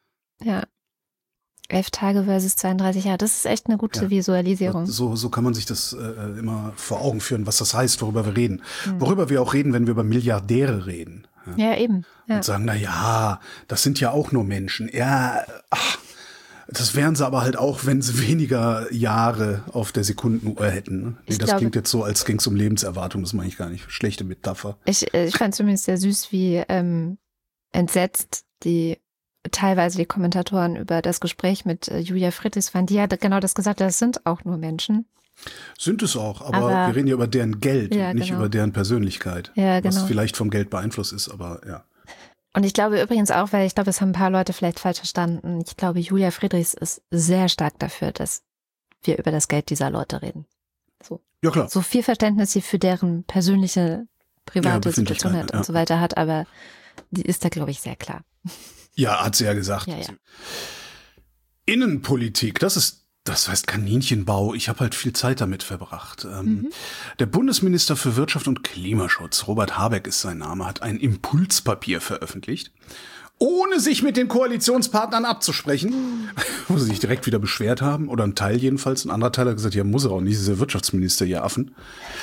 11 Tage versus 32 Jahre. Das ist echt eine gute Visualisierung. So kann man sich das immer vor Augen führen, was das heißt, worüber wir reden. Worüber wir auch reden, wenn wir über Milliardäre reden. Ja, eben. Ja. Und sagen, na ja, das sind ja auch nur Menschen. Ja, das wären sie aber halt auch, wenn sie weniger Jahre auf der Sekundenuhr hätten. Nee, das klingt jetzt so, als ging es um Lebenserwartung. Das meine ich gar nicht. Schlechte Metapher. Ich fand es zumindest sehr süß, wie entsetzt teilweise die Kommentatoren über das Gespräch mit Julia Friedrichs waren. Die hat genau das gesagt, das sind auch nur Menschen. Sind es auch, aber wir reden ja über deren Geld, nicht über deren Persönlichkeit. Ja, genau. Was vielleicht vom Geld beeinflusst ist, aber ja. Und ich glaube übrigens auch, weil ich glaube, das haben ein paar Leute vielleicht falsch verstanden. Ich glaube, Julia Friedrichs ist sehr stark dafür, dass wir über das Geld dieser Leute reden. So. Ja, klar. So viel Verständnis sie für deren persönliche, private Situation hat und so weiter hat, aber die ist da, glaube ich, sehr klar. Ja, hat sie ja gesagt. Ja. Innenpolitik, das heißt Kaninchenbau. Ich habe halt viel Zeit damit verbracht. Der Bundesminister für Wirtschaft und Klimaschutz, Robert Habeck ist sein Name, hat ein Impulspapier veröffentlicht, ohne sich mit den Koalitionspartnern abzusprechen, wo sie sich direkt wieder beschwert haben, oder ein Teil jedenfalls. Ein anderer Teil hat gesagt, ja, muss er auch nicht, dieser Wirtschaftsminister, ihr Affen.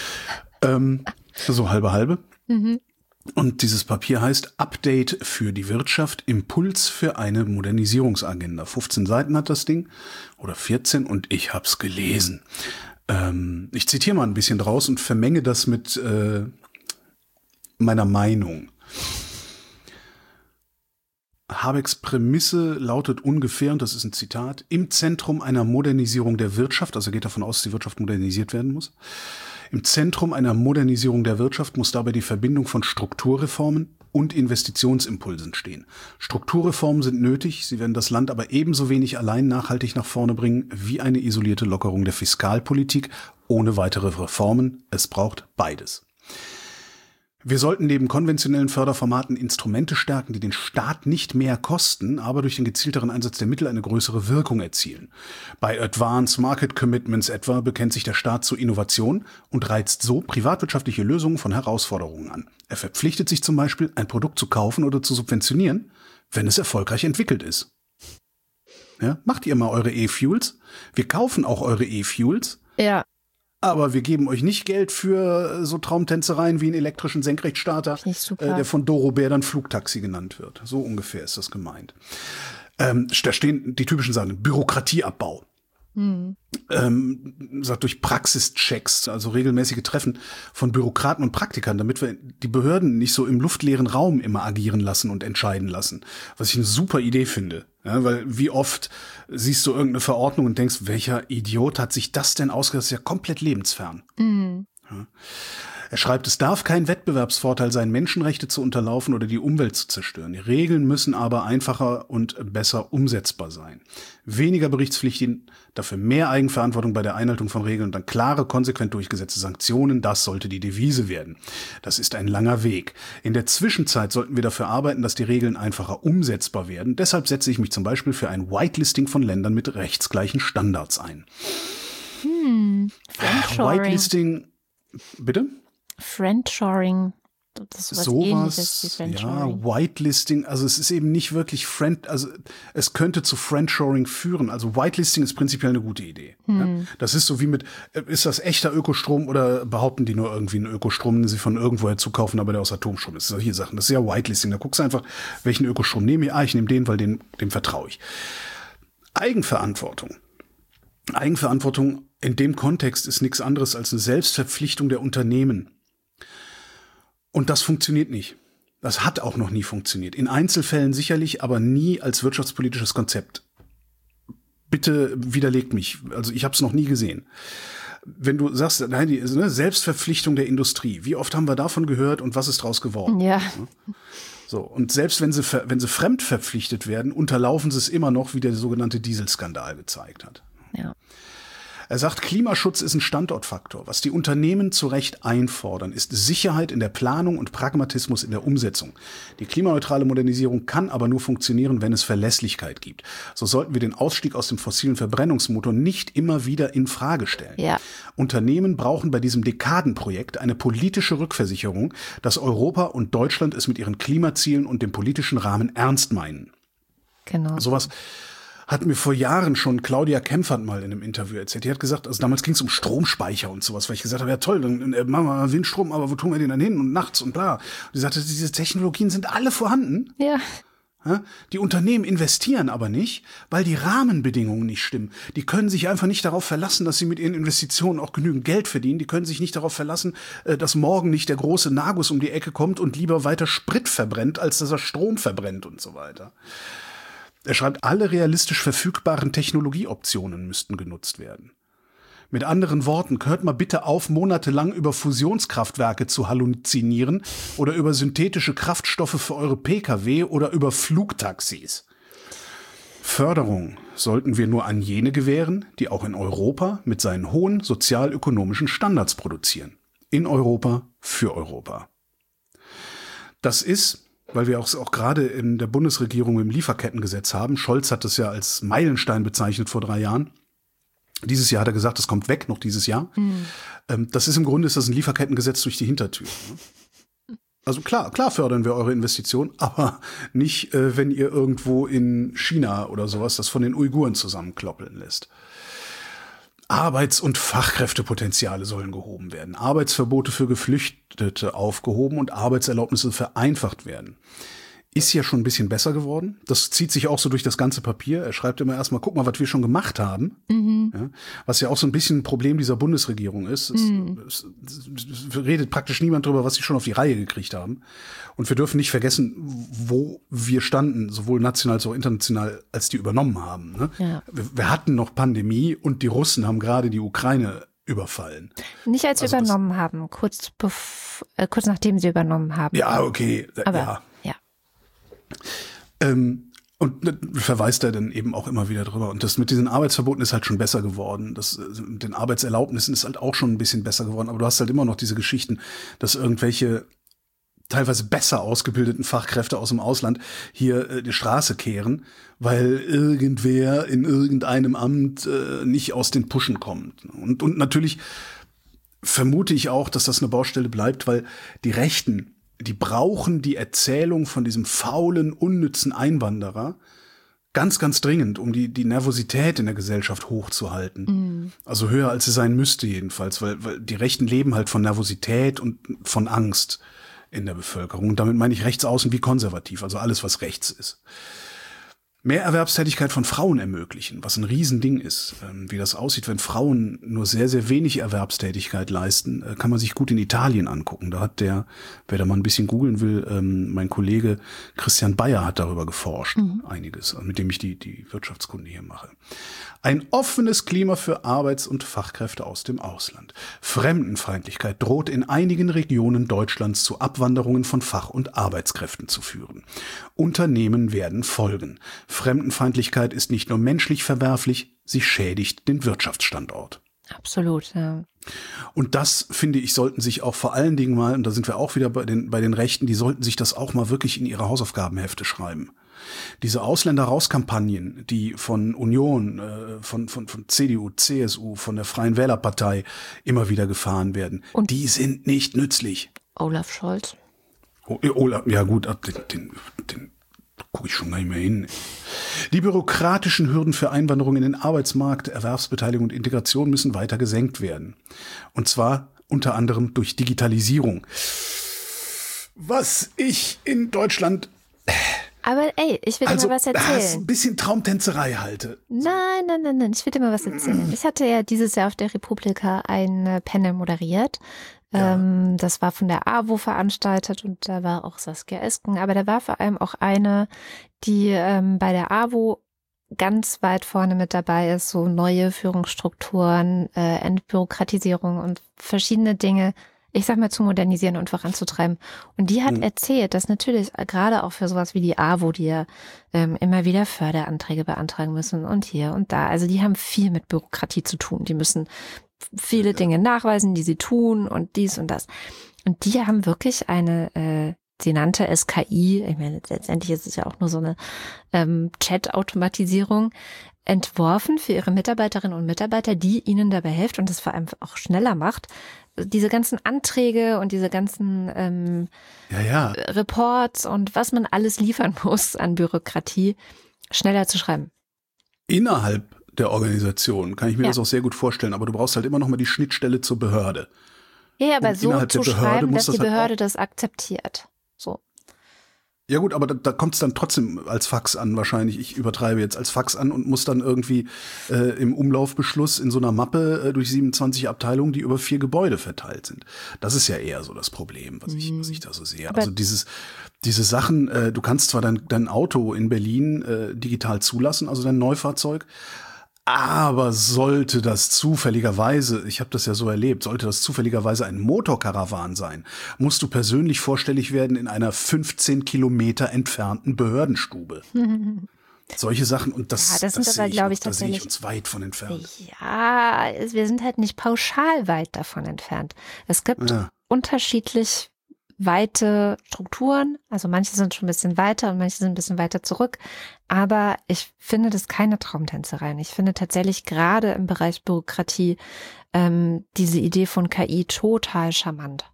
So halbe. Mhm. Und dieses Papier heißt Update für die Wirtschaft, Impuls für eine Modernisierungsagenda. 15 Seiten hat das Ding oder 14 und ich hab's gelesen. Ich zitiere mal ein bisschen draus und vermenge das mit meiner Meinung. Habecks Prämisse lautet ungefähr, und das ist ein Zitat, im Zentrum einer Modernisierung der Wirtschaft, also er geht davon aus, dass die Wirtschaft modernisiert werden muss. Im Zentrum einer Modernisierung der Wirtschaft muss dabei die Verbindung von Strukturreformen und Investitionsimpulsen stehen. Strukturreformen sind nötig, sie werden das Land aber ebenso wenig allein nachhaltig nach vorne bringen wie eine isolierte Lockerung der Fiskalpolitik ohne weitere Reformen. Es braucht beides. Wir sollten neben konventionellen Förderformaten Instrumente stärken, die den Staat nicht mehr kosten, aber durch den gezielteren Einsatz der Mittel eine größere Wirkung erzielen. Bei Advanced Market Commitments etwa bekennt sich der Staat zur Innovation und reizt so privatwirtschaftliche Lösungen von Herausforderungen an. Er verpflichtet sich zum Beispiel, ein Produkt zu kaufen oder zu subventionieren, wenn es erfolgreich entwickelt ist. Ja, macht ihr mal eure E-Fuels? Wir kaufen auch eure E-Fuels. Ja. aber wir geben euch nicht Geld für so Traumtänzereien wie einen elektrischen Senkrechtstarter, der von Doro Bär dann Flugtaxi genannt wird. So ungefähr ist das gemeint. Da stehen die typischen Sachen, Bürokratieabbau. Sagt durch Praxischecks, also regelmäßige Treffen von Bürokraten und Praktikern, damit wir die Behörden nicht so im luftleeren Raum immer agieren lassen und entscheiden lassen. Was ich eine super Idee finde. Ja, weil wie oft siehst du irgendeine Verordnung und denkst, welcher Idiot hat sich das denn ausgedacht? Das ist ja komplett lebensfern. Ja. Er schreibt, es darf kein Wettbewerbsvorteil sein, Menschenrechte zu unterlaufen oder die Umwelt zu zerstören. Die Regeln müssen aber einfacher und besser umsetzbar sein. Weniger Berichtspflichten, dafür mehr Eigenverantwortung bei der Einhaltung von Regeln und dann klare, konsequent durchgesetzte Sanktionen, das sollte die Devise werden. Das ist ein langer Weg. In der Zwischenzeit sollten wir dafür arbeiten, dass die Regeln einfacher umsetzbar werden. Deshalb setze ich mich zum Beispiel für ein Whitelisting von Ländern mit rechtsgleichen Standards ein. Whitelisting, bitte? Friendshoring, das ist sowas Ähnliches wie Friendshoring. Ja, Whitelisting, also es ist eben nicht wirklich also es könnte zu Friendshoring führen. Also Whitelisting ist prinzipiell eine gute Idee. Ja? Das ist so wie ist das echter Ökostrom oder behaupten die nur irgendwie einen Ökostrom, den sie von irgendwoher zukaufen, aber der aus Atomstrom ist. Solche Sachen, das ist ja Whitelisting. Da guckst du einfach, welchen Ökostrom nehme ich? Ich nehme den, weil dem vertraue ich. Eigenverantwortung in dem Kontext ist nichts anderes als eine Selbstverpflichtung der Unternehmen. Und das funktioniert nicht. Das hat auch noch nie funktioniert. In Einzelfällen sicherlich, aber nie als wirtschaftspolitisches Konzept. Bitte widerlegt mich. Also ich habe es noch nie gesehen. Wenn du sagst, nein, die Selbstverpflichtung der Industrie. Wie oft haben wir davon gehört und was ist draus geworden? Ja. So, und selbst wenn sie fremd verpflichtet werden, unterlaufen sie es immer noch, wie der sogenannte Dieselskandal gezeigt hat. Ja. Er sagt, Klimaschutz ist ein Standortfaktor. Was die Unternehmen zu Recht einfordern, ist Sicherheit in der Planung und Pragmatismus in der Umsetzung. Die klimaneutrale Modernisierung kann aber nur funktionieren, wenn es Verlässlichkeit gibt. So sollten wir den Ausstieg aus dem fossilen Verbrennungsmotor nicht immer wieder in Frage stellen. Ja. Unternehmen brauchen bei diesem Dekadenprojekt eine politische Rückversicherung, dass Europa und Deutschland es mit ihren Klimazielen und dem politischen Rahmen ernst meinen. Genau. Sowas hat mir vor Jahren schon Claudia Kempfert mal in einem Interview erzählt. Die hat gesagt, also damals ging es um Stromspeicher und sowas, weil ich gesagt habe, ja toll, dann machen wir mal Windstrom, aber wo tun wir den dann hin und nachts und bla. Und die sagte, diese Technologien sind alle vorhanden. Ja. Die Unternehmen investieren aber nicht, weil die Rahmenbedingungen nicht stimmen. Die können sich einfach nicht darauf verlassen, dass sie mit ihren Investitionen auch genügend Geld verdienen. Die können sich nicht darauf verlassen, dass morgen nicht der große Nagus um die Ecke kommt und lieber weiter Sprit verbrennt, als dass er Strom verbrennt und so weiter. Er schreibt, alle realistisch verfügbaren Technologieoptionen müssten genutzt werden. Mit anderen Worten, hört mal bitte auf, monatelang über Fusionskraftwerke zu halluzinieren oder über synthetische Kraftstoffe für eure Pkw oder über Flugtaxis. Förderung sollten wir nur an jene gewähren, die auch in Europa mit seinen hohen sozialökonomischen Standards produzieren. In Europa, für Europa. Das ist, weil wir auch gerade in der Bundesregierung im Lieferkettengesetz haben. Scholz hat das ja als Meilenstein bezeichnet vor 3 Jahren. Dieses Jahr hat er gesagt, das kommt weg, noch dieses Jahr. Das ist im Grunde ist das ein Lieferkettengesetz durch die Hintertür. Also klar fördern wir eure Investitionen, aber nicht, wenn ihr irgendwo in China oder sowas das von den Uiguren zusammenkloppeln lässt. Arbeits- und Fachkräftepotenziale sollen gehoben werden. Arbeitsverbote für Geflüchtete aufgehoben und Arbeitserlaubnisse vereinfacht werden. Ist ja schon ein bisschen besser geworden. Das zieht sich auch so durch das ganze Papier. Er schreibt immer erstmal, guck mal, was wir schon gemacht haben. Ja, was ja auch so ein bisschen ein Problem dieser Bundesregierung ist. Es redet praktisch niemand drüber, was sie schon auf die Reihe gekriegt haben. Und wir dürfen nicht vergessen, wo wir standen, sowohl national als auch international, als die übernommen haben. Ne? Ja. Wir hatten noch Pandemie und die Russen haben gerade die Ukraine überfallen. Nicht als wir übernommen haben, kurz nachdem sie übernommen haben. Ja, okay. Aber, ja. Ja. Und verweist er dann eben auch immer wieder drüber. Und das mit diesen Arbeitsverboten ist halt schon besser geworden. Das mit den Arbeitserlaubnissen ist halt auch schon ein bisschen besser geworden. Aber du hast halt immer noch diese Geschichten, dass irgendwelche teilweise besser ausgebildeten Fachkräfte aus dem Ausland hier die Straße kehren, weil irgendwer in irgendeinem Amt nicht aus den Puschen kommt. Und natürlich vermute ich auch, dass das eine Baustelle bleibt, weil die Rechten, die brauchen die Erzählung von diesem faulen, unnützen Einwanderer Ganz, ganz dringend, um die Nervosität in der Gesellschaft hochzuhalten. Also höher, als sie sein müsste jedenfalls, weil die Rechten leben halt von Nervosität und von Angst in der Bevölkerung. Und damit meine ich rechtsaußen wie konservativ, also alles, was rechts ist. Mehr Erwerbstätigkeit von Frauen ermöglichen, was ein Riesending ist. Wie das aussieht, wenn Frauen nur sehr, sehr wenig Erwerbstätigkeit leisten, kann man sich gut in Italien angucken. Da hat wer da mal ein bisschen googeln will, mein Kollege Christian Bayer hat darüber geforscht, einiges, mit dem ich die Wirtschaftskunde hier mache. Ein offenes Klima für Arbeits- und Fachkräfte aus dem Ausland. Fremdenfeindlichkeit droht in einigen Regionen Deutschlands zu Abwanderungen von Fach- und Arbeitskräften zu führen. Unternehmen werden folgen. Fremdenfeindlichkeit ist nicht nur menschlich verwerflich, sie schädigt den Wirtschaftsstandort. Absolut, ja. Und das, finde ich, sollten sich auch vor allen Dingen mal, und da sind wir auch wieder bei den Rechten, die sollten sich das auch mal wirklich in ihre Hausaufgabenhefte schreiben. Diese Ausländer-Raus-Kampagnen, die von Union, von CDU, CSU, von der Freien Wählerpartei immer wieder gefahren werden, und die sind nicht nützlich. Olaf Scholz. Olaf, ja gut, den gucke ich schon gar nicht mehr hin. Die bürokratischen Hürden für Einwanderung in den Arbeitsmarkt, Erwerbsbeteiligung und Integration müssen weiter gesenkt werden. Und zwar unter anderem durch Digitalisierung. Was ich in Deutschland... Aber ey, ich will dir mal was erzählen. Ein bisschen Traumtänzerei halte. Nein, ich will dir mal was erzählen. Ich hatte ja dieses Jahr auf der Republika ein Panel moderiert. Ja. Das war von der AWO veranstaltet und da war auch Saskia Esken. Aber da war vor allem auch eine, die bei der AWO ganz weit vorne mit dabei ist, so neue Führungsstrukturen, Entbürokratisierung und verschiedene Dinge, ich sag mal, zu modernisieren und voranzutreiben. Und die hat erzählt, dass natürlich gerade auch für sowas wie die AWO, die ja immer wieder Förderanträge beantragen müssen und hier und da. Also die haben viel mit Bürokratie zu tun. Die müssen viele Dinge nachweisen, die sie tun und dies und das. Und die haben wirklich eine, sie nannte SKI, ich meine, letztendlich ist es ja auch nur so eine Chat-Automatisierung, entworfen für ihre Mitarbeiterinnen und Mitarbeiter, die ihnen dabei hilft und das vor allem auch schneller macht, diese ganzen Anträge und diese ganzen Reports und was man alles liefern muss an Bürokratie, schneller zu schreiben. Innerhalb der Organisation kann ich mir das auch sehr gut vorstellen, aber du brauchst halt immer noch mal die Schnittstelle zur Behörde. Ja, aber so zu schreiben, dass die Behörde das akzeptiert. So. Ja gut, aber da kommt es dann trotzdem als Fax an wahrscheinlich. Ich übertreibe jetzt als Fax an und muss dann irgendwie im Umlaufbeschluss in so einer Mappe durch 27 Abteilungen, die über 4 Gebäude verteilt sind. Das ist ja eher so das Problem, was ich da so sehe. Aber also diese Sachen, du kannst zwar dein Auto in Berlin digital zulassen, also dein Neufahrzeug, aber sollte das zufälligerweise, ich habe das ja so erlebt, sollte das zufälligerweise ein Motorkarawan sein, musst du persönlich vorstellig werden in einer 15 Kilometer entfernten Behördenstube. Solche Sachen, und das sehe ich uns weit von entfernt. Ja, wir sind halt nicht pauschal weit davon entfernt. Es gibt unterschiedlich weite Strukturen, also manche sind schon ein bisschen weiter und manche sind ein bisschen weiter zurück, aber ich finde das keine Traumtänzerei. Ich finde tatsächlich gerade im Bereich Bürokratie diese Idee von KI total charmant.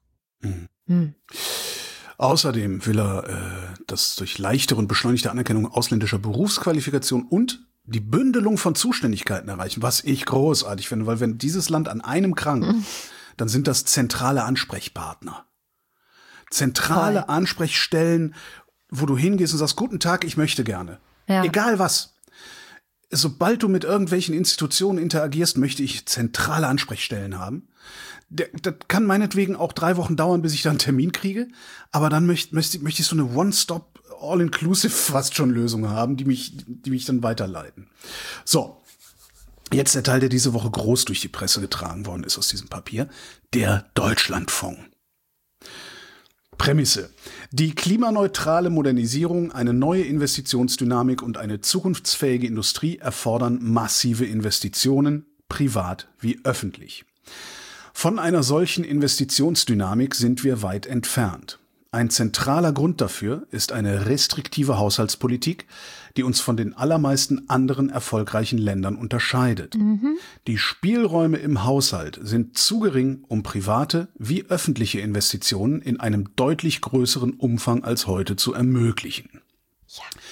Außerdem will er das durch leichtere und beschleunigte Anerkennung ausländischer Berufsqualifikation und die Bündelung von Zuständigkeiten erreichen, was ich großartig finde, weil wenn dieses Land an einem krankt, dann sind das zentrale Ansprechpartner. Zentrale Ansprechstellen, wo du hingehst und sagst, guten Tag, ich möchte gerne. Ja. Egal was. Sobald du mit irgendwelchen Institutionen interagierst, möchte ich zentrale Ansprechstellen haben. Das kann meinetwegen auch 3 Wochen dauern, bis ich da einen Termin kriege. Aber dann möchte ich so eine One-Stop, All-Inclusive fast schon Lösung haben, die mich dann weiterleiten. So. Jetzt der Teil, der diese Woche groß durch die Presse getragen worden ist aus diesem Papier. Der Deutschlandfonds. Prämisse. Die klimaneutrale Modernisierung, eine neue Investitionsdynamik und eine zukunftsfähige Industrie erfordern massive Investitionen, privat wie öffentlich. Von einer solchen Investitionsdynamik sind wir weit entfernt. Ein zentraler Grund dafür ist eine restriktive Haushaltspolitik, die uns von den allermeisten anderen erfolgreichen Ländern unterscheidet. Die Spielräume im Haushalt sind zu gering, um private wie öffentliche Investitionen in einem deutlich größeren Umfang als heute zu ermöglichen. Ja.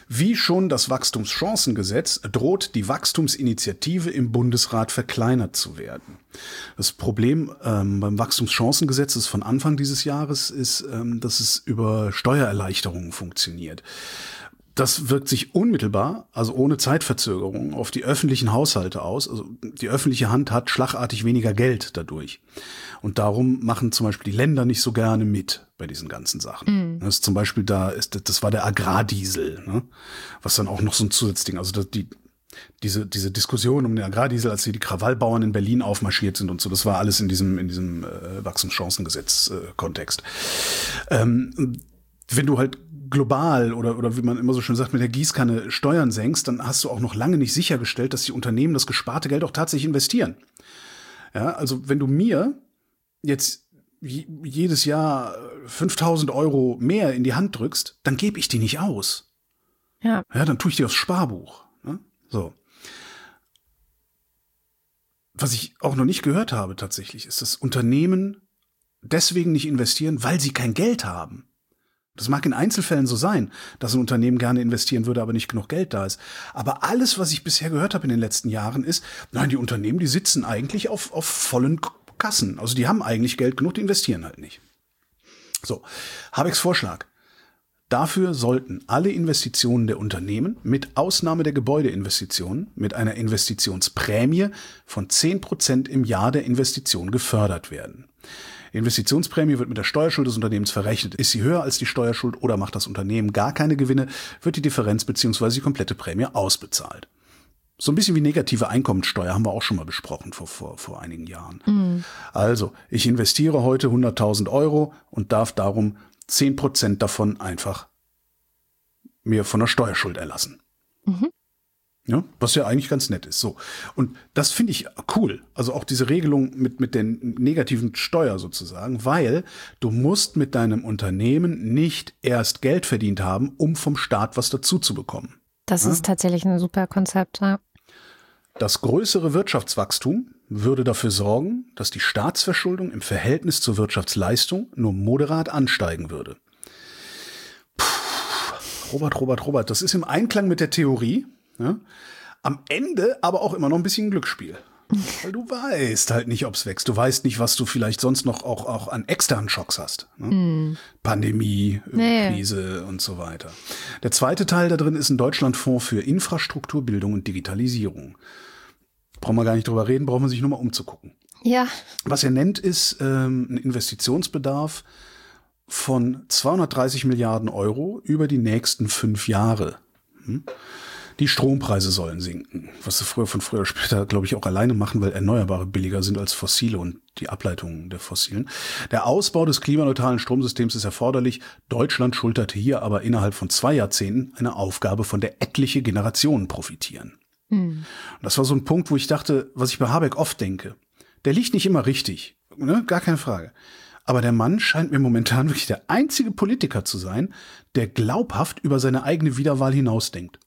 Wie schon das Wachstumschancengesetz droht die Wachstumsinitiative im Bundesrat verkleinert zu werden. Das Problem beim Wachstumschancengesetz ist von Anfang dieses Jahres, ist, dass es über Steuererleichterungen funktioniert. Das wirkt sich unmittelbar, also ohne Zeitverzögerung, auf die öffentlichen Haushalte aus. Also die öffentliche Hand hat schlagartig weniger Geld dadurch. Und darum machen zum Beispiel die Länder nicht so gerne mit bei diesen ganzen Sachen. Das ist zum Beispiel das war der Agrardiesel, ne? Was dann auch noch so ein Zusatzding, also diese Diskussion um den Agrardiesel, als die Krawallbauern in Berlin aufmarschiert sind und so, das war alles in diesem Wachstumschancengesetz-Kontext. Wenn du halt global oder wie man immer so schön sagt, mit der Gießkanne Steuern senkst, dann hast du auch noch lange nicht sichergestellt, dass die Unternehmen das gesparte Geld auch tatsächlich investieren. Ja, also wenn du mir jetzt jedes Jahr 5.000 Euro mehr in die Hand drückst, dann gebe ich die nicht aus. Ja, dann tue ich die aufs Sparbuch. Ne? So. Was ich auch noch nicht gehört habe tatsächlich, ist, dass Unternehmen deswegen nicht investieren, weil sie kein Geld haben. Das mag in Einzelfällen so sein, dass ein Unternehmen gerne investieren würde, aber nicht genug Geld da ist. Aber alles, was ich bisher gehört habe in den letzten Jahren, ist, nein, die Unternehmen, die sitzen eigentlich auf vollen Kassen. Also die haben eigentlich Geld genug, die investieren halt nicht. So, Habecks Vorschlag. Dafür sollten alle Investitionen der Unternehmen, mit Ausnahme der Gebäudeinvestitionen, mit einer Investitionsprämie von 10% im Jahr der Investition gefördert werden. Investitionsprämie wird mit der Steuerschuld des Unternehmens verrechnet. Ist sie höher als die Steuerschuld oder macht das Unternehmen gar keine Gewinne, wird die Differenz bzw. die komplette Prämie ausbezahlt. So ein bisschen wie negative Einkommensteuer haben wir auch schon mal besprochen vor einigen Jahren. Also, ich investiere heute 100.000 Euro und darf darum 10% davon einfach mir von der Steuerschuld erlassen. Ja, was ja eigentlich ganz nett ist. So. Und das finde ich cool. Also auch diese Regelung mit der negativen Steuer sozusagen, weil du musst mit deinem Unternehmen nicht erst Geld verdient haben, um vom Staat was dazu zu bekommen. Das ist tatsächlich ein super Konzept, ja. Das größere Wirtschaftswachstum würde dafür sorgen, dass die Staatsverschuldung im Verhältnis zur Wirtschaftsleistung nur moderat ansteigen würde. Robert, das ist im Einklang mit der Theorie. Ja? Am Ende aber auch immer noch ein bisschen Glücksspiel. Weil du weißt halt nicht, ob es wächst. Du weißt nicht, was du vielleicht sonst noch auch an externen Schocks hast. Ne? Pandemie, Krise und so weiter. Der zweite Teil da drin ist ein Deutschlandfonds für Infrastruktur, Bildung und Digitalisierung. Brauchen wir gar nicht drüber reden, braucht man sich nur mal umzugucken. Ja. Was er nennt, ist ein Investitionsbedarf von 230 Milliarden Euro über die nächsten 5 Jahre. Die Strompreise sollen sinken, was sie früher oder später, glaube ich, auch alleine machen, weil Erneuerbare billiger sind als fossile und die Ableitungen der fossilen. Der Ausbau des klimaneutralen Stromsystems ist erforderlich. Deutschland schulterte hier aber innerhalb von 2 Jahrzehnten eine Aufgabe, von der etliche Generationen profitieren. Und das war so ein Punkt, wo ich dachte, was ich bei Habeck oft denke, der liegt nicht immer richtig, ne? Gar keine Frage. Aber der Mann scheint mir momentan wirklich der einzige Politiker zu sein, der glaubhaft über seine eigene Wiederwahl hinausdenkt.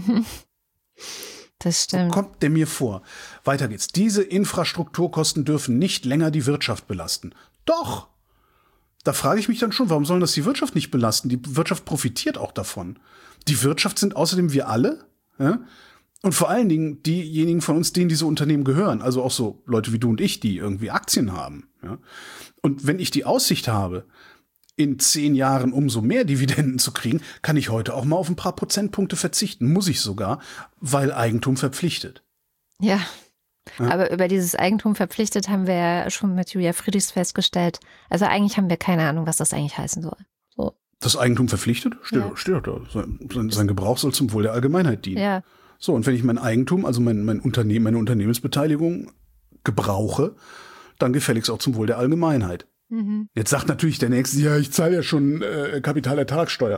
Das stimmt. So kommt der mir vor. Weiter geht's. Diese Infrastrukturkosten dürfen nicht länger die Wirtschaft belasten. Doch! Da frage ich mich dann schon, warum sollen das die Wirtschaft nicht belasten? Die Wirtschaft profitiert auch davon. Die Wirtschaft sind außerdem wir alle. Ja? Und vor allen Dingen diejenigen von uns, denen diese Unternehmen gehören. Also auch so Leute wie du und ich, die irgendwie Aktien haben. Ja? Und wenn ich die Aussicht habe, in 10 Jahren umso mehr Dividenden zu kriegen, kann ich heute auch mal auf ein paar Prozentpunkte verzichten. Muss ich sogar, weil Eigentum verpflichtet. Ja, aber über dieses Eigentum verpflichtet haben wir ja schon mit Julia Friedrichs festgestellt. Also eigentlich haben wir keine Ahnung, was das eigentlich heißen soll. So. Das Eigentum verpflichtet? Steht doch da. Sein Gebrauch soll zum Wohl der Allgemeinheit dienen. Ja. So, und wenn ich mein Eigentum, also mein Unternehmen, meine Unternehmensbeteiligung gebrauche, dann gefälligst auch zum Wohl der Allgemeinheit. Jetzt sagt natürlich der Nächste, ja, ich zahle ja schon Kapitalertragssteuer.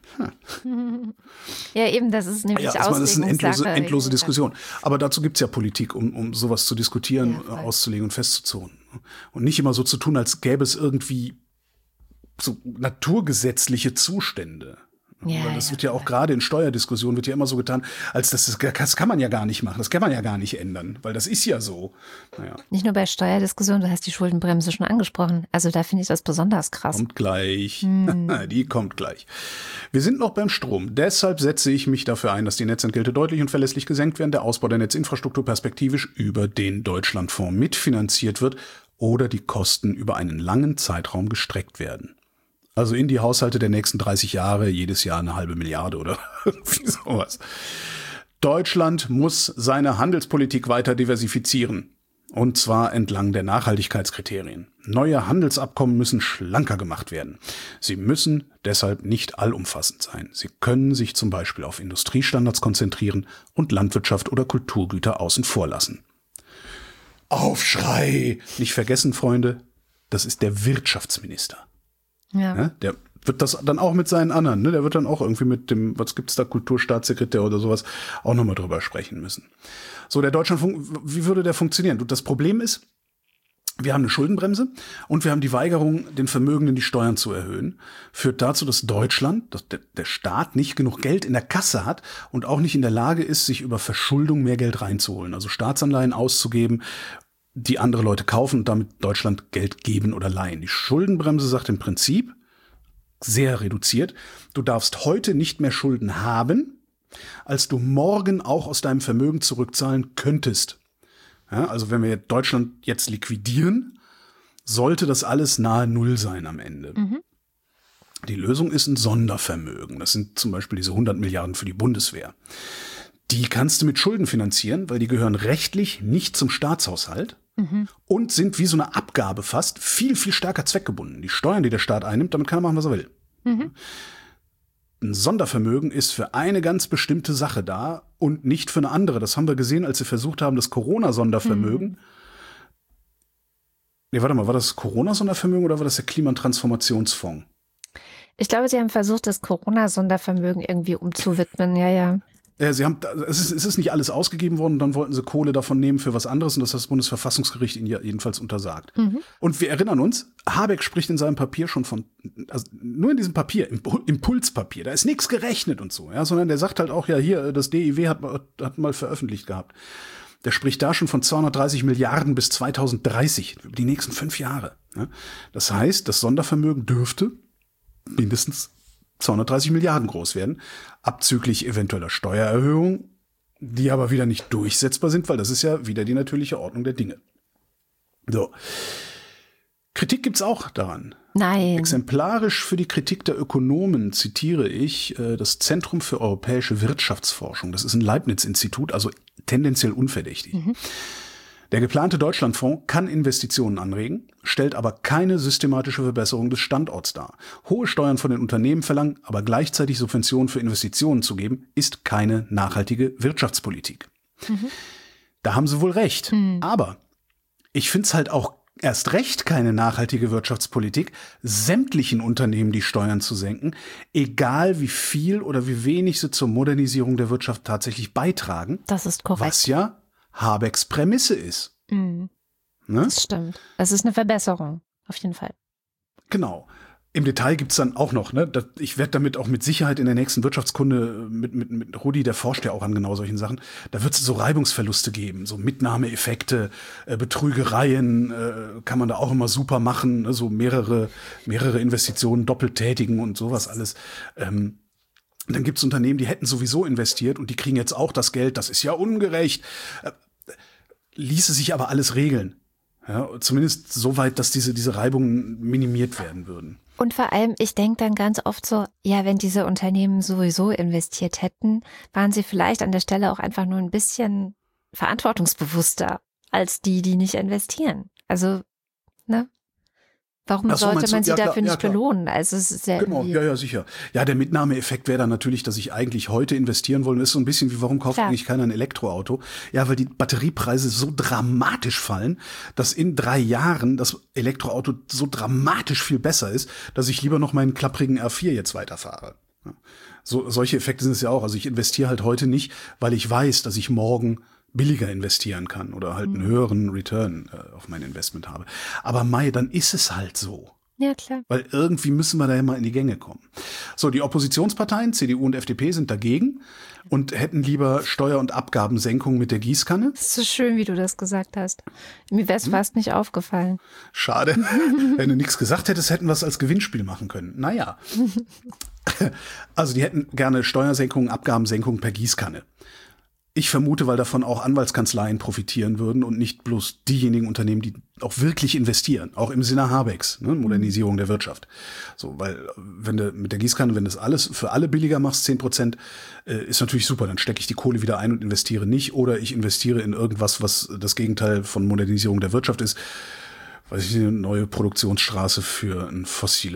Ja, eben, das ist nämlich das ist eine endlose Diskussion. Aber dazu gibt's ja Politik, um sowas zu diskutieren, auszulegen und festzuzurren. Und nicht immer so zu tun, als gäbe es irgendwie so naturgesetzliche Zustände. Ja, Weil das wird ja auch gerade in Steuerdiskussionen wird ja immer so getan, als das kann man ja gar nicht machen, das kann man ja gar nicht ändern, weil das ist ja so. Naja. Nicht nur bei Steuerdiskussionen, du hast die Schuldenbremse schon angesprochen. Also da finde ich das besonders krass. Kommt gleich. Die kommt gleich. Wir sind noch beim Strom. Deshalb setze ich mich dafür ein, dass die Netzentgelte deutlich und verlässlich gesenkt werden, der Ausbau der Netzinfrastruktur perspektivisch über den Deutschlandfonds mitfinanziert wird oder die Kosten über einen langen Zeitraum gestreckt werden. Also in die Haushalte der nächsten 30 Jahre jedes Jahr 1/2 Milliarde oder irgendwie sowas. Deutschland muss seine Handelspolitik weiter diversifizieren. Und zwar entlang der Nachhaltigkeitskriterien. Neue Handelsabkommen müssen schlanker gemacht werden. Sie müssen deshalb nicht allumfassend sein. Sie können sich zum Beispiel auf Industriestandards konzentrieren und Landwirtschaft oder Kulturgüter außen vor lassen. Aufschrei! Nicht vergessen, Freunde, das ist der Wirtschaftsminister. Ja, der wird das dann auch mit seinen anderen, ne? Der wird dann auch irgendwie mit dem, was gibt's da, Kulturstaatssekretär oder sowas, auch nochmal drüber sprechen müssen. So, der Deutschlandfunk, wie würde der funktionieren? Das Problem ist, wir haben eine Schuldenbremse und wir haben die Weigerung, den Vermögenden die Steuern zu erhöhen. Führt dazu, dass Deutschland, dass der Staat nicht genug Geld in der Kasse hat und auch nicht in der Lage ist, sich über Verschuldung mehr Geld reinzuholen. Also Staatsanleihen auszugeben, die andere Leute kaufen und damit Deutschland Geld geben oder leihen. Die Schuldenbremse sagt im Prinzip, sehr reduziert, du darfst heute nicht mehr Schulden haben, als du morgen auch aus deinem Vermögen zurückzahlen könntest. Ja, also wenn wir Deutschland jetzt liquidieren, sollte das alles nahe Null sein am Ende. Die Lösung ist ein Sondervermögen. Das sind zum Beispiel diese 100 Milliarden für die Bundeswehr. Die kannst du mit Schulden finanzieren, weil die gehören rechtlich nicht zum Staatshaushalt und sind wie so eine Abgabe fast viel, viel stärker zweckgebunden. Die Steuern, die der Staat einnimmt, damit kann er machen, was er will. Ein Sondervermögen ist für eine ganz bestimmte Sache da und nicht für eine andere. Das haben wir gesehen, als sie versucht haben, das Corona-Sondervermögen. Nee, warte mal, war das Corona-Sondervermögen oder war das der Klima- und Transformationsfonds? Ich glaube, sie haben versucht, das Corona-Sondervermögen irgendwie umzuwidmen, ja. Sie haben, es ist nicht alles ausgegeben worden, dann wollten sie Kohle davon nehmen für was anderes und das hat das Bundesverfassungsgericht ihnen jedenfalls untersagt. Und wir erinnern uns, Habeck spricht in seinem Papier schon von, also nur in diesem Papier, Impulspapier, da ist nichts gerechnet und so, ja, sondern der sagt halt auch, ja hier, das DIW hat mal veröffentlicht gehabt. Der spricht da schon von 230 Milliarden bis 2030, über die nächsten 5 Jahre. Ja. Das heißt, das Sondervermögen dürfte mindestens 230 Milliarden groß werden, abzüglich eventueller Steuererhöhungen, die aber wieder nicht durchsetzbar sind, weil das ist ja wieder die natürliche Ordnung der Dinge. So. Kritik gibt's auch daran. Nein. Exemplarisch für die Kritik der Ökonomen zitiere ich das Zentrum für europäische Wirtschaftsforschung. Das ist ein Leibniz-Institut, also tendenziell unverdächtig. Der geplante Deutschlandfonds kann Investitionen anregen, stellt aber keine systematische Verbesserung des Standorts dar. Hohe Steuern von den Unternehmen verlangen, aber gleichzeitig Subventionen für Investitionen zu geben, ist keine nachhaltige Wirtschaftspolitik. Da haben sie wohl recht. Aber ich finde es halt auch erst recht keine nachhaltige Wirtschaftspolitik, sämtlichen Unternehmen die Steuern zu senken, egal wie viel oder wie wenig sie zur Modernisierung der Wirtschaft tatsächlich beitragen. Das ist korrekt. Was ja Habecks Prämisse ist. Ne? Das stimmt. Das ist eine Verbesserung, auf jeden Fall. Genau. Im Detail gibt's dann auch noch, ne? Ich werde damit auch mit Sicherheit in der nächsten Wirtschaftskunde mit Rudi, der forscht ja auch an genau solchen Sachen, da wird es so Reibungsverluste geben, so Mitnahmeeffekte, Betrügereien kann man da auch immer super machen, ne? So mehrere Investitionen doppelt tätigen und sowas alles. Dann gibt's Unternehmen, die hätten sowieso investiert und die kriegen jetzt auch das Geld, das ist ja ungerecht. Ließe sich aber alles regeln. Ja, zumindest so weit, dass diese Reibungen minimiert werden würden. Und vor allem, ich denke dann ganz oft so, ja, wenn diese Unternehmen sowieso investiert hätten, waren sie vielleicht an der Stelle auch einfach nur ein bisschen verantwortungsbewusster als die nicht investieren. Also, ne? Warum sollte man sie dafür nicht belohnen? Also es ist ja genau, ja, sicher. Ja, der Mitnahmeeffekt wäre dann natürlich, dass ich eigentlich heute investieren wollen. Das ist so ein bisschen wie, warum kauft eigentlich keiner ein Elektroauto? Ja, weil die Batteriepreise so dramatisch fallen, dass in 3 Jahren das Elektroauto so dramatisch viel besser ist, dass ich lieber noch meinen klapprigen R4 jetzt weiterfahre. Ja. Solche Effekte sind es ja auch. Also ich investiere halt heute nicht, weil ich weiß, dass ich morgen billiger investieren kann oder halt einen höheren Return auf mein Investment habe. Aber Mai, dann ist es halt so. Ja, klar. Weil irgendwie müssen wir da ja mal in die Gänge kommen. So, die Oppositionsparteien, CDU und FDP, sind dagegen und hätten lieber Steuer- und Abgabensenkung mit der Gießkanne. Das ist so schön, wie du das gesagt hast. Mir wäre es fast nicht aufgefallen. Schade. Wenn du nichts gesagt hättest, hätten wir es als Gewinnspiel machen können. Naja. Also die hätten gerne Steuersenkungen, Abgabensenkungen per Gießkanne. Ich vermute, weil davon auch Anwaltskanzleien profitieren würden und nicht bloß diejenigen Unternehmen, die auch wirklich investieren, auch im Sinne Habecks, ne, Modernisierung der Wirtschaft. So, weil wenn du mit der Gießkanne, wenn du das alles für alle billiger machst, 10%, ist natürlich super. Dann stecke ich die Kohle wieder ein und investiere nicht, oder ich investiere in irgendwas, was das Gegenteil von Modernisierung der Wirtschaft ist. Weiß ich nicht, eine neue Produktionsstraße für ein fossile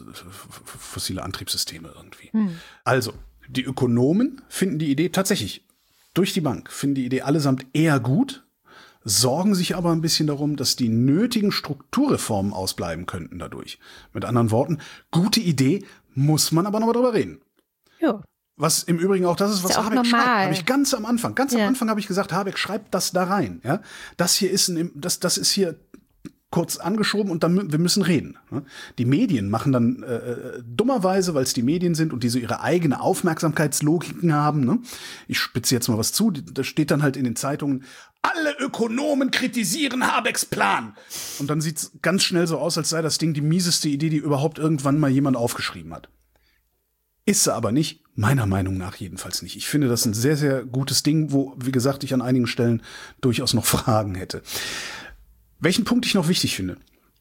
Antriebssysteme irgendwie. Also, die Ökonomen finden die Idee tatsächlich durch die Bank, finden die Idee allesamt eher gut, sorgen sich aber ein bisschen darum, dass die nötigen Strukturreformen ausbleiben könnten dadurch. Mit anderen Worten, gute Idee, muss man aber noch mal drüber reden. Ja. Was im Übrigen auch das ist, was Habeck schreibt. Habe ich ganz am Anfang habe ich gesagt, Habeck schreibt das da rein. Ja? Das hier ist das ist hier kurz angeschoben und dann wir müssen reden. Die Medien machen dann dummerweise, weil es die Medien sind und die so ihre eigene Aufmerksamkeitslogiken haben. Ne? Ich spitze jetzt mal was zu. Da steht dann halt in den Zeitungen: Alle Ökonomen kritisieren Habecks Plan. Und dann sieht's ganz schnell so aus, als sei das Ding die mieseste Idee, die überhaupt irgendwann mal jemand aufgeschrieben hat. Ist sie aber nicht, meiner Meinung nach jedenfalls nicht. Ich finde das ein sehr, sehr gutes Ding, wo, wie gesagt, ich an einigen Stellen durchaus noch Fragen hätte. Welchen Punkt ich noch wichtig finde,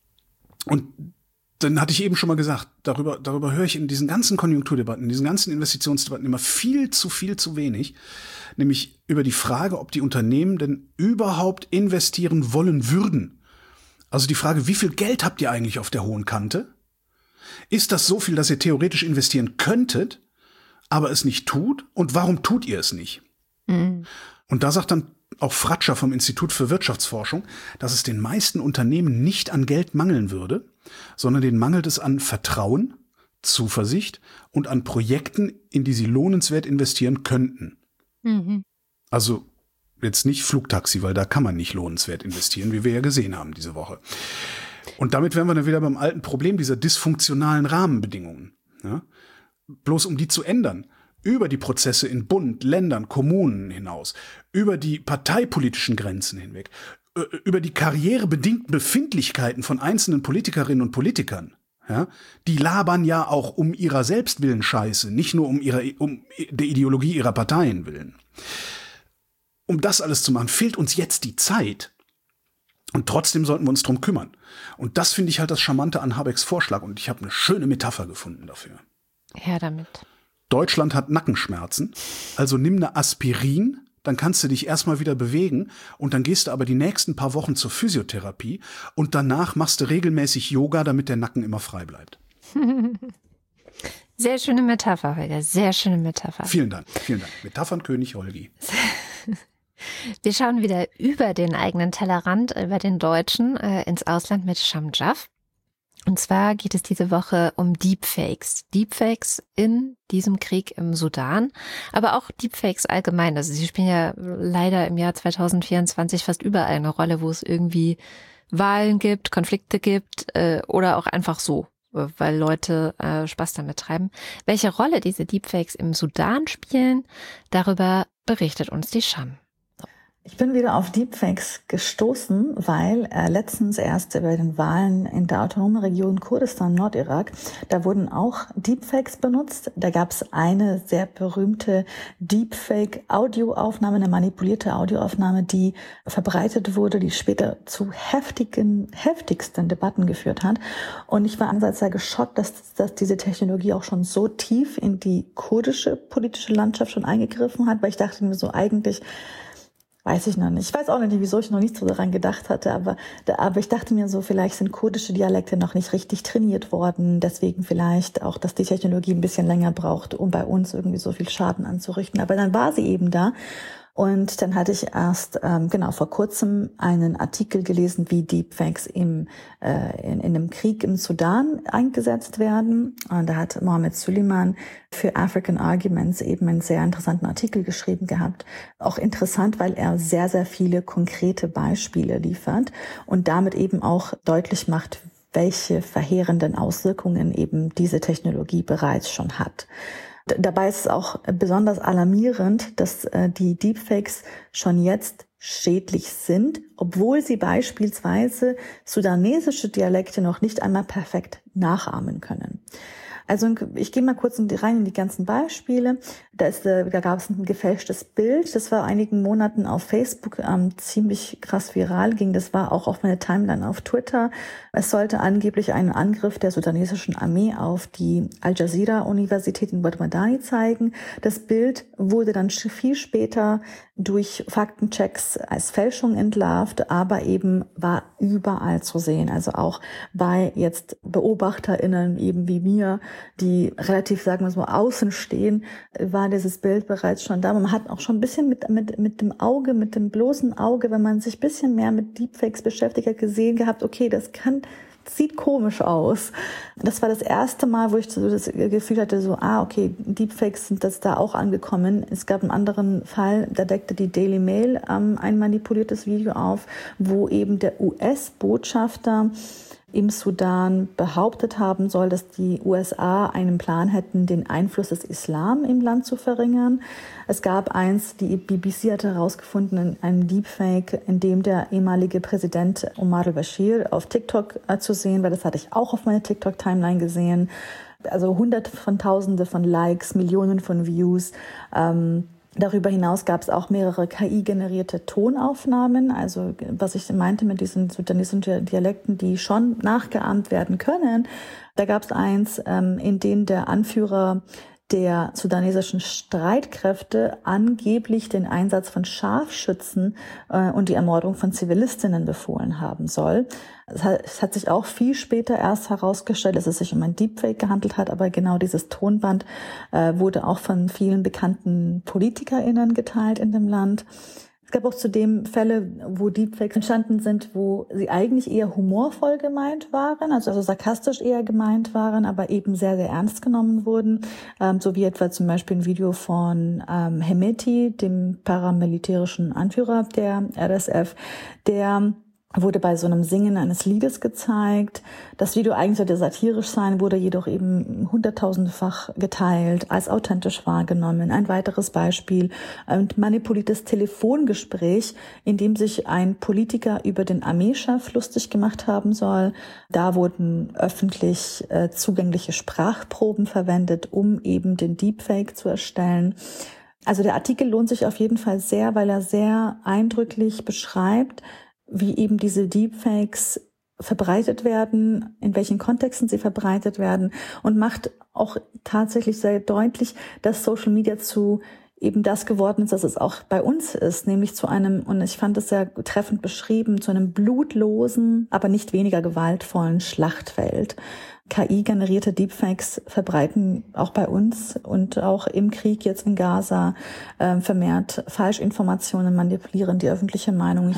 und dann hatte ich eben schon mal gesagt, darüber höre ich in diesen ganzen Konjunkturdebatten, in diesen ganzen Investitionsdebatten immer viel zu wenig, nämlich über die Frage, ob die Unternehmen denn überhaupt investieren wollen würden. Also die Frage, wie viel Geld habt ihr eigentlich auf der hohen Kante? Ist das so viel, dass ihr theoretisch investieren könntet, aber es nicht tut? Und warum tut ihr es nicht? Mhm. Und da sagt dann auch Fratscher vom Institut für Wirtschaftsforschung, dass es den meisten Unternehmen nicht an Geld mangeln würde, sondern denen mangelt es an Vertrauen, Zuversicht und an Projekten, in die sie lohnenswert investieren könnten. Mhm. Also jetzt nicht Flugtaxi, weil da kann man nicht lohnenswert investieren, wie wir ja gesehen haben diese Woche. Und damit wären wir dann wieder beim alten Problem dieser dysfunktionalen Rahmenbedingungen. Ja? Bloß um die zu ändern, über die Prozesse in Bund, Ländern, Kommunen hinaus, über die parteipolitischen Grenzen hinweg, über die karrierebedingten Befindlichkeiten von einzelnen Politikerinnen und Politikern. Ja, die labern ja auch um ihrer Selbstwillen Scheiße, nicht nur um der Ideologie ihrer Parteien willen. Um das alles zu machen, fehlt uns jetzt die Zeit. Und trotzdem sollten wir uns drum kümmern. Und das finde ich halt das Charmante an Habecks Vorschlag. Und ich habe eine schöne Metapher gefunden dafür. Her damit. Deutschland hat Nackenschmerzen, also nimm eine Aspirin, dann kannst du dich erstmal wieder bewegen und dann gehst du aber die nächsten paar Wochen zur Physiotherapie und danach machst du regelmäßig Yoga, damit der Nacken immer frei bleibt. Sehr schöne Metapher, Holger, sehr schöne Metapher. Vielen Dank. Metaphernkönig Holgi. Wir schauen wieder über den eigenen Tellerrand, über den Deutschen, ins Ausland mit Sham Jaff. Und zwar geht es diese Woche um Deepfakes. Deepfakes in diesem Krieg im Sudan, aber auch Deepfakes allgemein. Also sie spielen ja leider im Jahr 2024 fast überall eine Rolle, wo es irgendwie Wahlen gibt, Konflikte gibt oder auch einfach so, weil Leute Spaß damit treiben. Welche Rolle diese Deepfakes im Sudan spielen, darüber berichtet uns die Sham. Ich bin wieder auf Deepfakes gestoßen, weil letztens erst bei den Wahlen in der autonomen Region Kurdistan, Nordirak, da wurden auch Deepfakes benutzt. Da gab es eine sehr berühmte Deepfake-Audioaufnahme, eine manipulierte Audioaufnahme, die verbreitet wurde, die später zu heftigsten Debatten geführt hat. Und ich war einerseits sehr geschockt, dass diese Technologie auch schon so tief in die kurdische politische Landschaft schon eingegriffen hat, weil ich dachte mir so, eigentlich weiß ich noch nicht. Ich weiß auch nicht, wieso ich noch nicht so daran gedacht hatte, aber ich dachte mir so, vielleicht sind kurdische Dialekte noch nicht richtig trainiert worden, deswegen vielleicht auch, dass die Technologie ein bisschen länger braucht, um bei uns irgendwie so viel Schaden anzurichten. Aber dann war sie eben da. Und dann hatte ich erst vor kurzem einen Artikel gelesen, wie Deepfakes in einem Krieg im Sudan eingesetzt werden. Und da hat Mohammed Suleiman für African Arguments eben einen sehr interessanten Artikel geschrieben gehabt. Auch interessant, weil er sehr, sehr viele konkrete Beispiele liefert und damit eben auch deutlich macht, welche verheerenden Auswirkungen eben diese Technologie bereits schon hat. Dabei ist es auch besonders alarmierend, dass die Deepfakes schon jetzt schädlich sind, obwohl sie beispielsweise sudanesische Dialekte noch nicht einmal perfekt nachahmen können. Also ich gehe mal kurz rein in die ganzen Beispiele. Da gab es ein gefälschtes Bild, das war vor einigen Monaten auf Facebook ziemlich krass viral ging. Das war auch auf meiner Timeline auf Twitter. Es sollte angeblich einen Angriff der sudanesischen Armee auf die Al Jazeera Universität in Wad-Madani zeigen. Das Bild wurde dann viel später durch Faktenchecks als Fälschung entlarvt, aber eben war überall zu sehen. Also auch bei jetzt BeobachterInnen eben wie mir, die relativ, sagen wir so, außen stehen, war dieses Bild bereits schon da. Man hat auch schon ein bisschen mit dem Auge, mit dem bloßen Auge, wenn man sich ein bisschen mehr mit Deepfakes beschäftigt hat, gesehen gehabt, okay, sieht komisch aus. Das war das erste Mal, wo ich so das Gefühl hatte, so, okay, Deepfakes sind das da auch angekommen. Es gab einen anderen Fall, da deckte die Daily Mail ein manipuliertes Video auf, wo eben der US-Botschafter im Sudan behauptet haben soll, dass die USA einen Plan hätten, den Einfluss des Islam im Land zu verringern. Es gab die BBC hatte herausgefunden, einen Deepfake, in dem der ehemalige Präsident Omar al-Bashir auf TikTok zu sehen war. Das hatte ich auch auf meiner TikTok-Timeline gesehen. Also Hunderte von Tausende von Likes, Millionen von Views. Darüber hinaus gab es auch mehrere KI-generierte Tonaufnahmen, also was ich meinte mit diesen sudanesischen Dialekten, die schon nachgeahmt werden können. Da gab es eins, in dem der Anführer der sudanesischen Streitkräfte angeblich den Einsatz von Scharfschützen und die Ermordung von Zivilistinnen befohlen haben soll. Es hat sich auch viel später erst herausgestellt, dass es sich um ein Deepfake gehandelt hat, aber genau dieses Tonband wurde auch von vielen bekannten PolitikerInnen geteilt in dem Land. Es gab auch zudem Fälle, wo Deepfakes entstanden sind, wo sie eigentlich eher humorvoll gemeint waren, also sarkastisch eher gemeint waren, aber eben sehr, sehr ernst genommen wurden. So wie etwa zum Beispiel ein Video von Hemeti, dem paramilitärischen Anführer der RSF, der wurde bei so einem Singen eines Liedes gezeigt. Das Video eigentlich sollte satirisch sein, wurde jedoch eben hunderttausendfach geteilt, als authentisch wahrgenommen. Ein weiteres Beispiel, ein manipuliertes Telefongespräch, in dem sich ein Politiker über den Armeechef lustig gemacht haben soll. Da wurden öffentlich zugängliche Sprachproben verwendet, um eben den Deepfake zu erstellen. Also der Artikel lohnt sich auf jeden Fall sehr, weil er sehr eindrücklich beschreibt, wie eben diese Deepfakes verbreitet werden, in welchen Kontexten sie verbreitet werden und macht auch tatsächlich sehr deutlich, dass Social Media zu eben das geworden ist, dass es auch bei uns ist, nämlich zu einem, und ich fand es sehr treffend beschrieben, zu einem blutlosen, aber nicht weniger gewaltvollen Schlachtfeld. KI-generierte Deepfakes verbreiten auch bei uns und auch im Krieg jetzt in Gaza vermehrt Falschinformationen, manipulieren die öffentliche Meinung.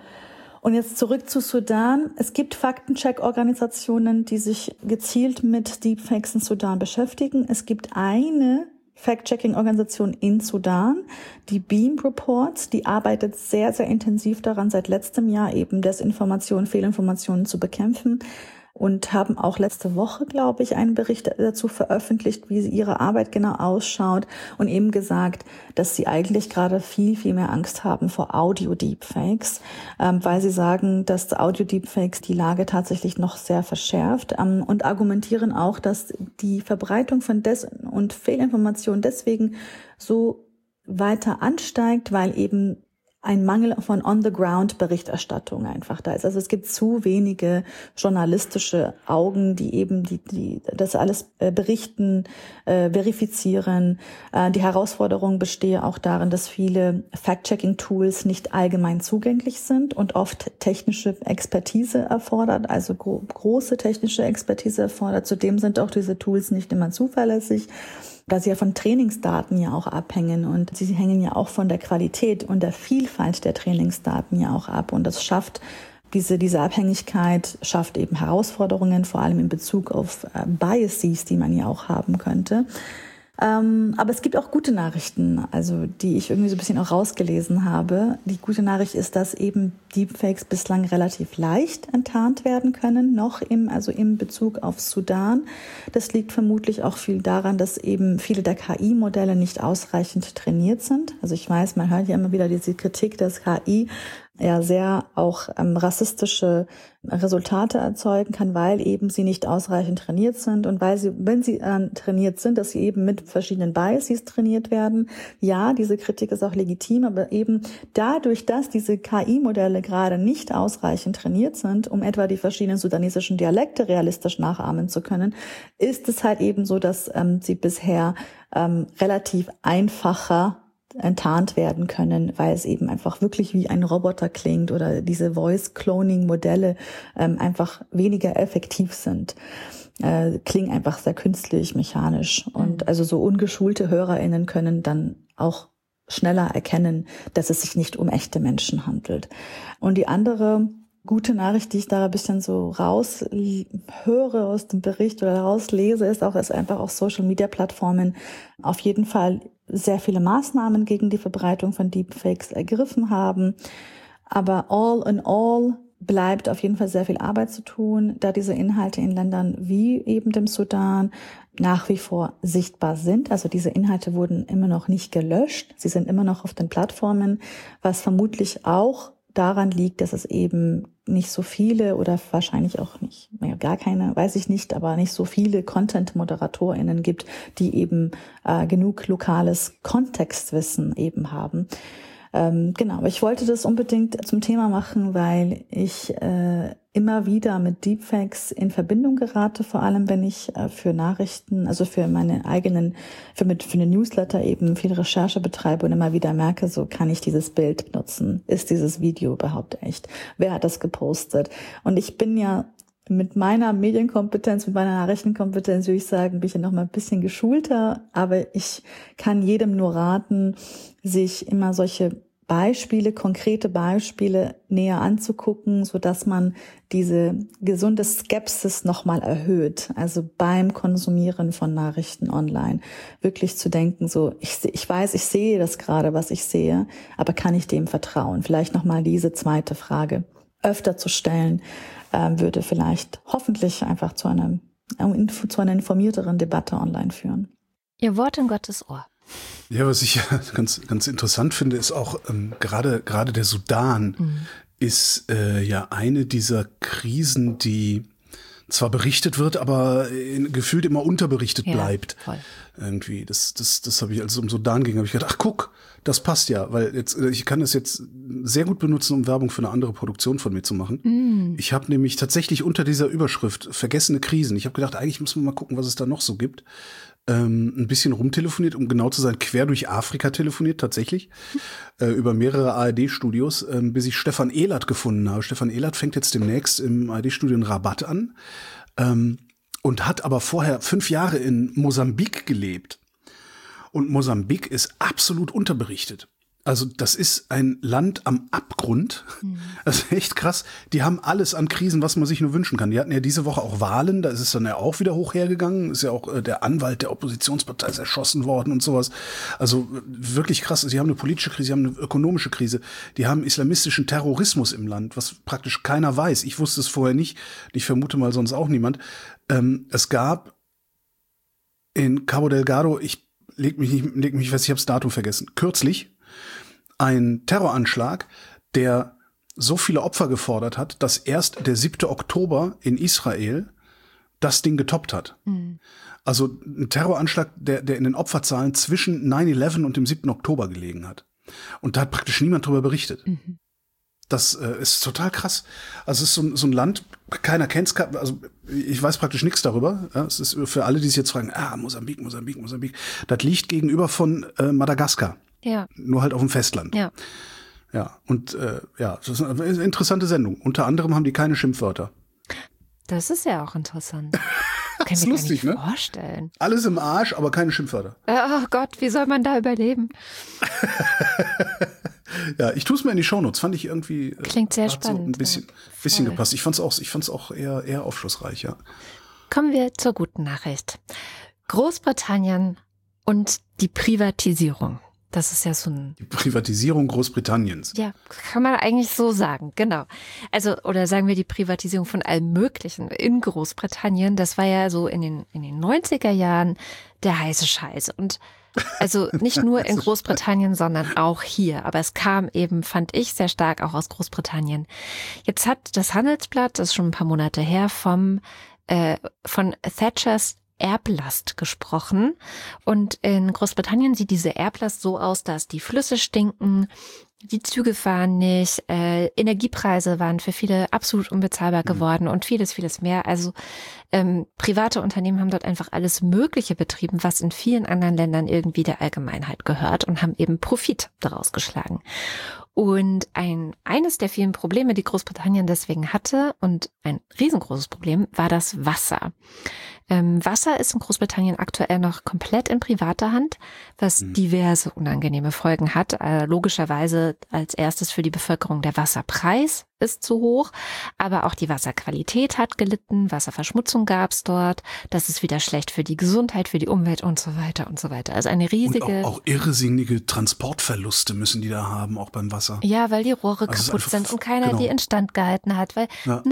Und jetzt zurück zu Sudan. Es gibt Faktencheck-Organisationen, die sich gezielt mit Deepfakes in Sudan beschäftigen. Es gibt eine Fact-Checking-Organisation in Sudan, die Beam Reports, die arbeitet sehr, sehr intensiv daran, seit letztem Jahr eben Desinformation, Fehlinformationen zu bekämpfen. Und haben auch letzte Woche, glaube ich, einen Bericht dazu veröffentlicht, wie ihre Arbeit genau ausschaut und eben gesagt, dass sie eigentlich gerade viel, viel mehr Angst haben vor Audio-Deepfakes, weil sie sagen, dass Audio-Deepfakes die Lage tatsächlich noch sehr verschärft und argumentieren auch, dass die Verbreitung von und Fehlinformationen deswegen so weiter ansteigt, weil eben ein Mangel von On-the-Ground-Berichterstattung einfach da ist. Also es gibt zu wenige journalistische Augen, die eben das alles berichten, verifizieren. Die Herausforderung bestehe auch darin, dass viele Fact-Checking-Tools nicht allgemein zugänglich sind und oft technische Expertise erfordert, also große technische Expertise erfordert. Zudem sind auch diese Tools nicht immer zuverlässig, da sie ja von Trainingsdaten ja auch abhängen und sie hängen ja auch von der Qualität und der Vielfalt der Trainingsdaten ja auch ab und das schafft, diese Abhängigkeit schafft eben Herausforderungen, vor allem in Bezug auf Biases, die man ja auch haben könnte. Aber es gibt auch gute Nachrichten, also die ich irgendwie so ein bisschen auch rausgelesen habe. Die gute Nachricht ist, dass eben Deepfakes bislang relativ leicht enttarnt werden können, noch im Bezug auf Sudan. Das liegt vermutlich auch viel daran, dass eben viele der KI-Modelle nicht ausreichend trainiert sind. Also ich weiß, man hört ja immer wieder diese Kritik, dass KI ja sehr auch rassistische Resultate erzeugen kann, weil eben sie nicht ausreichend trainiert sind und weil sie, wenn sie trainiert sind, dass sie eben mit verschiedenen Biases trainiert werden. Ja, diese Kritik ist auch legitim, aber eben dadurch, dass diese KI-Modelle gerade nicht ausreichend trainiert sind, um etwa die verschiedenen sudanesischen Dialekte realistisch nachahmen zu können, ist es halt eben so, dass sie bisher relativ einfacher enttarnt werden können, weil es eben einfach wirklich wie ein Roboter klingt oder diese Voice-Cloning-Modelle einfach weniger effektiv sind. Klingen einfach sehr künstlich, mechanisch. Und also so ungeschulte HörerInnen können dann auch schneller erkennen, dass es sich nicht um echte Menschen handelt. Und die andere gute Nachricht, die ich da ein bisschen so raushöre aus dem Bericht oder rauslese, ist auch, dass einfach auch Social-Media-Plattformen auf jeden Fall sehr viele Maßnahmen gegen die Verbreitung von Deepfakes ergriffen haben. Aber all in all bleibt auf jeden Fall sehr viel Arbeit zu tun, da diese Inhalte in Ländern wie eben dem Sudan nach wie vor sichtbar sind. Also diese Inhalte wurden immer noch nicht gelöscht. Sie sind immer noch auf den Plattformen, was vermutlich auch daran liegt, dass es eben nicht so viele oder wahrscheinlich auch nicht, gar keine, weiß ich nicht, aber nicht so viele Content-ModeratorInnen gibt, die eben genug lokales Kontextwissen eben haben. Genau, aber ich wollte das unbedingt zum Thema machen, weil ich immer wieder mit Deepfakes in Verbindung gerate, vor allem wenn ich für Nachrichten, also für meine eigenen, für eine Newsletter eben viel Recherche betreibe und immer wieder merke, so kann ich dieses Bild benutzen? Ist dieses Video überhaupt echt? Wer hat das gepostet? Und ich bin ja mit meiner Medienkompetenz, mit meiner Nachrichtenkompetenz, würde ich sagen, bin ich ja noch mal ein bisschen geschulter, aber ich kann jedem nur raten, sich immer solche Beispiele, konkrete Beispiele näher anzugucken, so dass man diese gesunde Skepsis nochmal erhöht. Also beim Konsumieren von Nachrichten online wirklich zu denken, so ich weiß, ich sehe das gerade, was ich sehe, aber kann ich dem vertrauen? Vielleicht nochmal diese zweite Frage öfter zu stellen, würde vielleicht hoffentlich einfach zu einer informierteren Debatte online führen. Ihr Wort in Gottes Ohr. Ja, was ich ganz, ganz interessant finde, ist auch gerade der Sudan ist ja eine dieser Krisen, die zwar berichtet wird, aber gefühlt immer unterberichtet bleibt. Voll. Irgendwie. Das habe ich, als es um Sudan ging, habe ich gedacht, ach guck, das passt ja, weil jetzt ich kann das jetzt sehr gut benutzen, um Werbung für eine andere Produktion von mir zu machen. Ich habe nämlich tatsächlich unter dieser Überschrift vergessene Krisen. Ich habe gedacht, eigentlich müssen wir mal gucken, was es da noch so gibt. Ein bisschen rumtelefoniert, um genau zu sein, quer durch Afrika telefoniert tatsächlich, über mehrere ARD-Studios, bis ich Stefan Ehlert gefunden habe. Stefan Ehlert fängt jetzt demnächst im ARD-Studio in Rabat an und hat aber vorher 5 Jahre in Mosambik gelebt. Und Mosambik ist absolut unterberichtet. Also das ist ein Land am Abgrund. Das ist echt krass. Die haben alles an Krisen, was man sich nur wünschen kann. Die hatten ja diese Woche auch Wahlen, da ist es dann ja auch wieder hoch hergegangen. Ist ja auch der Anwalt der Oppositionspartei ist erschossen worden und sowas. Also wirklich krass. Sie haben eine politische Krise, sie haben eine ökonomische Krise. Die haben islamistischen Terrorismus im Land, was praktisch keiner weiß. Ich wusste es vorher nicht. Ich vermute mal sonst auch niemand. Es gab in Cabo Delgado, ich habe das Datum vergessen, kürzlich ein Terroranschlag, der so viele Opfer gefordert hat, dass erst der 7. Oktober in Israel das Ding getoppt hat. Also ein Terroranschlag, der in den Opferzahlen zwischen 9/11 und dem 7. Oktober gelegen hat. Und da hat praktisch niemand drüber berichtet. Das ist total krass. Also es ist so ein Land, keiner kennt's, also ich weiß praktisch nichts darüber. Ja, es ist für alle, die sich jetzt fragen, Mosambik. Das liegt gegenüber von Madagaskar. Ja. Nur halt auf dem Festland. Ja. Ja, und das ist eine interessante Sendung. Unter anderem haben die keine Schimpfwörter. Das ist ja auch interessant. Das ist lustig, ne? Vorstellen. Alles im Arsch, aber keine Schimpfwörter. Oh Gott, wie soll man da überleben? Ja, ich tue es mir in die Shownotes. Fand ich irgendwie klingt sehr spannend. So ein bisschen gepasst. Ich fand's auch eher aufschlussreich, ja. Kommen wir zur guten Nachricht. Großbritannien Und die Privatisierung. Das ist ja so ein... Die Privatisierung Großbritanniens. Ja, kann man eigentlich so sagen, genau. Also, oder sagen wir die Privatisierung von allem Möglichen in Großbritannien. Das war ja so in den 90er Jahren der heiße Scheiß. Und also nicht nur in Großbritannien, sondern auch hier. Aber es kam eben, fand ich, sehr stark auch aus Großbritannien. Jetzt hat das Handelsblatt, das ist schon ein paar Monate her, von Thatchers Erblast gesprochen. Und in Großbritannien sieht diese Erblast so aus, dass die Flüsse stinken, die Züge fahren nicht, Energiepreise waren für viele absolut unbezahlbar geworden und vieles, vieles mehr. Also private Unternehmen haben dort einfach alles Mögliche betrieben, was in vielen anderen Ländern irgendwie der Allgemeinheit gehört und haben eben Profit daraus geschlagen. Und eines der vielen Probleme, die Großbritannien deswegen hatte, und ein riesengroßes Problem, war das Wasser. Wasser ist in Großbritannien aktuell noch komplett in privater Hand, was diverse unangenehme Folgen hat. Logischerweise als erstes für die Bevölkerung der Wasserpreis ist zu hoch, aber auch die Wasserqualität hat gelitten, Wasserverschmutzung gab es dort, das ist wieder schlecht für die Gesundheit, für die Umwelt und so weiter und so weiter. Also eine riesige... Und auch irrsinnige Transportverluste müssen die da haben, auch beim Wasser. Ja, weil die Rohre kaputt sind und keiner die instand gehalten hat, weil, war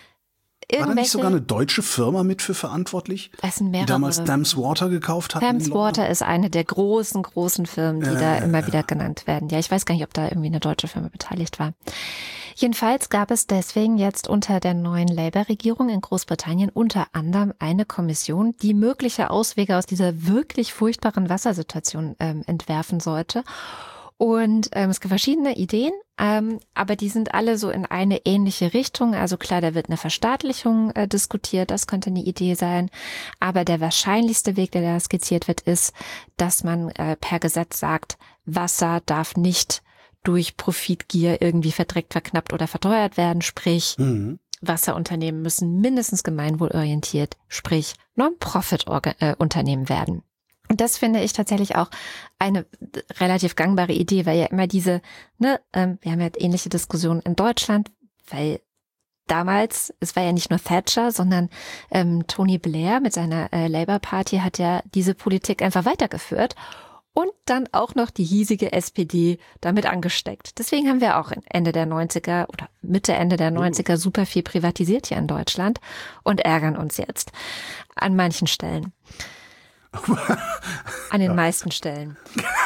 da nicht sogar eine deutsche Firma mit für verantwortlich, die damals Thames Water gekauft hat? Thames Water ist eine der großen Firmen, die da immer wieder genannt werden. Ja, ich weiß gar nicht, ob da irgendwie eine deutsche Firma beteiligt war. Jedenfalls gab es deswegen jetzt unter der neuen Labour-Regierung in Großbritannien unter anderem eine Kommission, die mögliche Auswege aus dieser wirklich furchtbaren Wassersituation entwerfen sollte. Und es gibt verschiedene Ideen, aber die sind alle so in eine ähnliche Richtung. Also klar, da wird eine Verstaatlichung diskutiert, das könnte eine Idee sein. Aber der wahrscheinlichste Weg, der da skizziert wird, ist, dass man per Gesetz sagt, Wasser darf nicht durch Profitgier irgendwie verdreckt, verknappt oder verteuert werden. Sprich, Wasserunternehmen müssen mindestens gemeinwohlorientiert, sprich Non-Profit-Unternehmen werden. Und das finde ich tatsächlich auch eine relativ gangbare Idee, weil ja immer wir haben ja ähnliche Diskussionen in Deutschland, weil damals, es war ja nicht nur Thatcher, sondern Tony Blair mit seiner Labour Party hat ja diese Politik einfach weitergeführt und dann auch noch die hiesige SPD damit angesteckt. Deswegen haben wir auch Ende der 90er oder Ende der 90er super viel privatisiert hier in Deutschland und ärgern uns jetzt an manchen Stellen. An den meisten Stellen.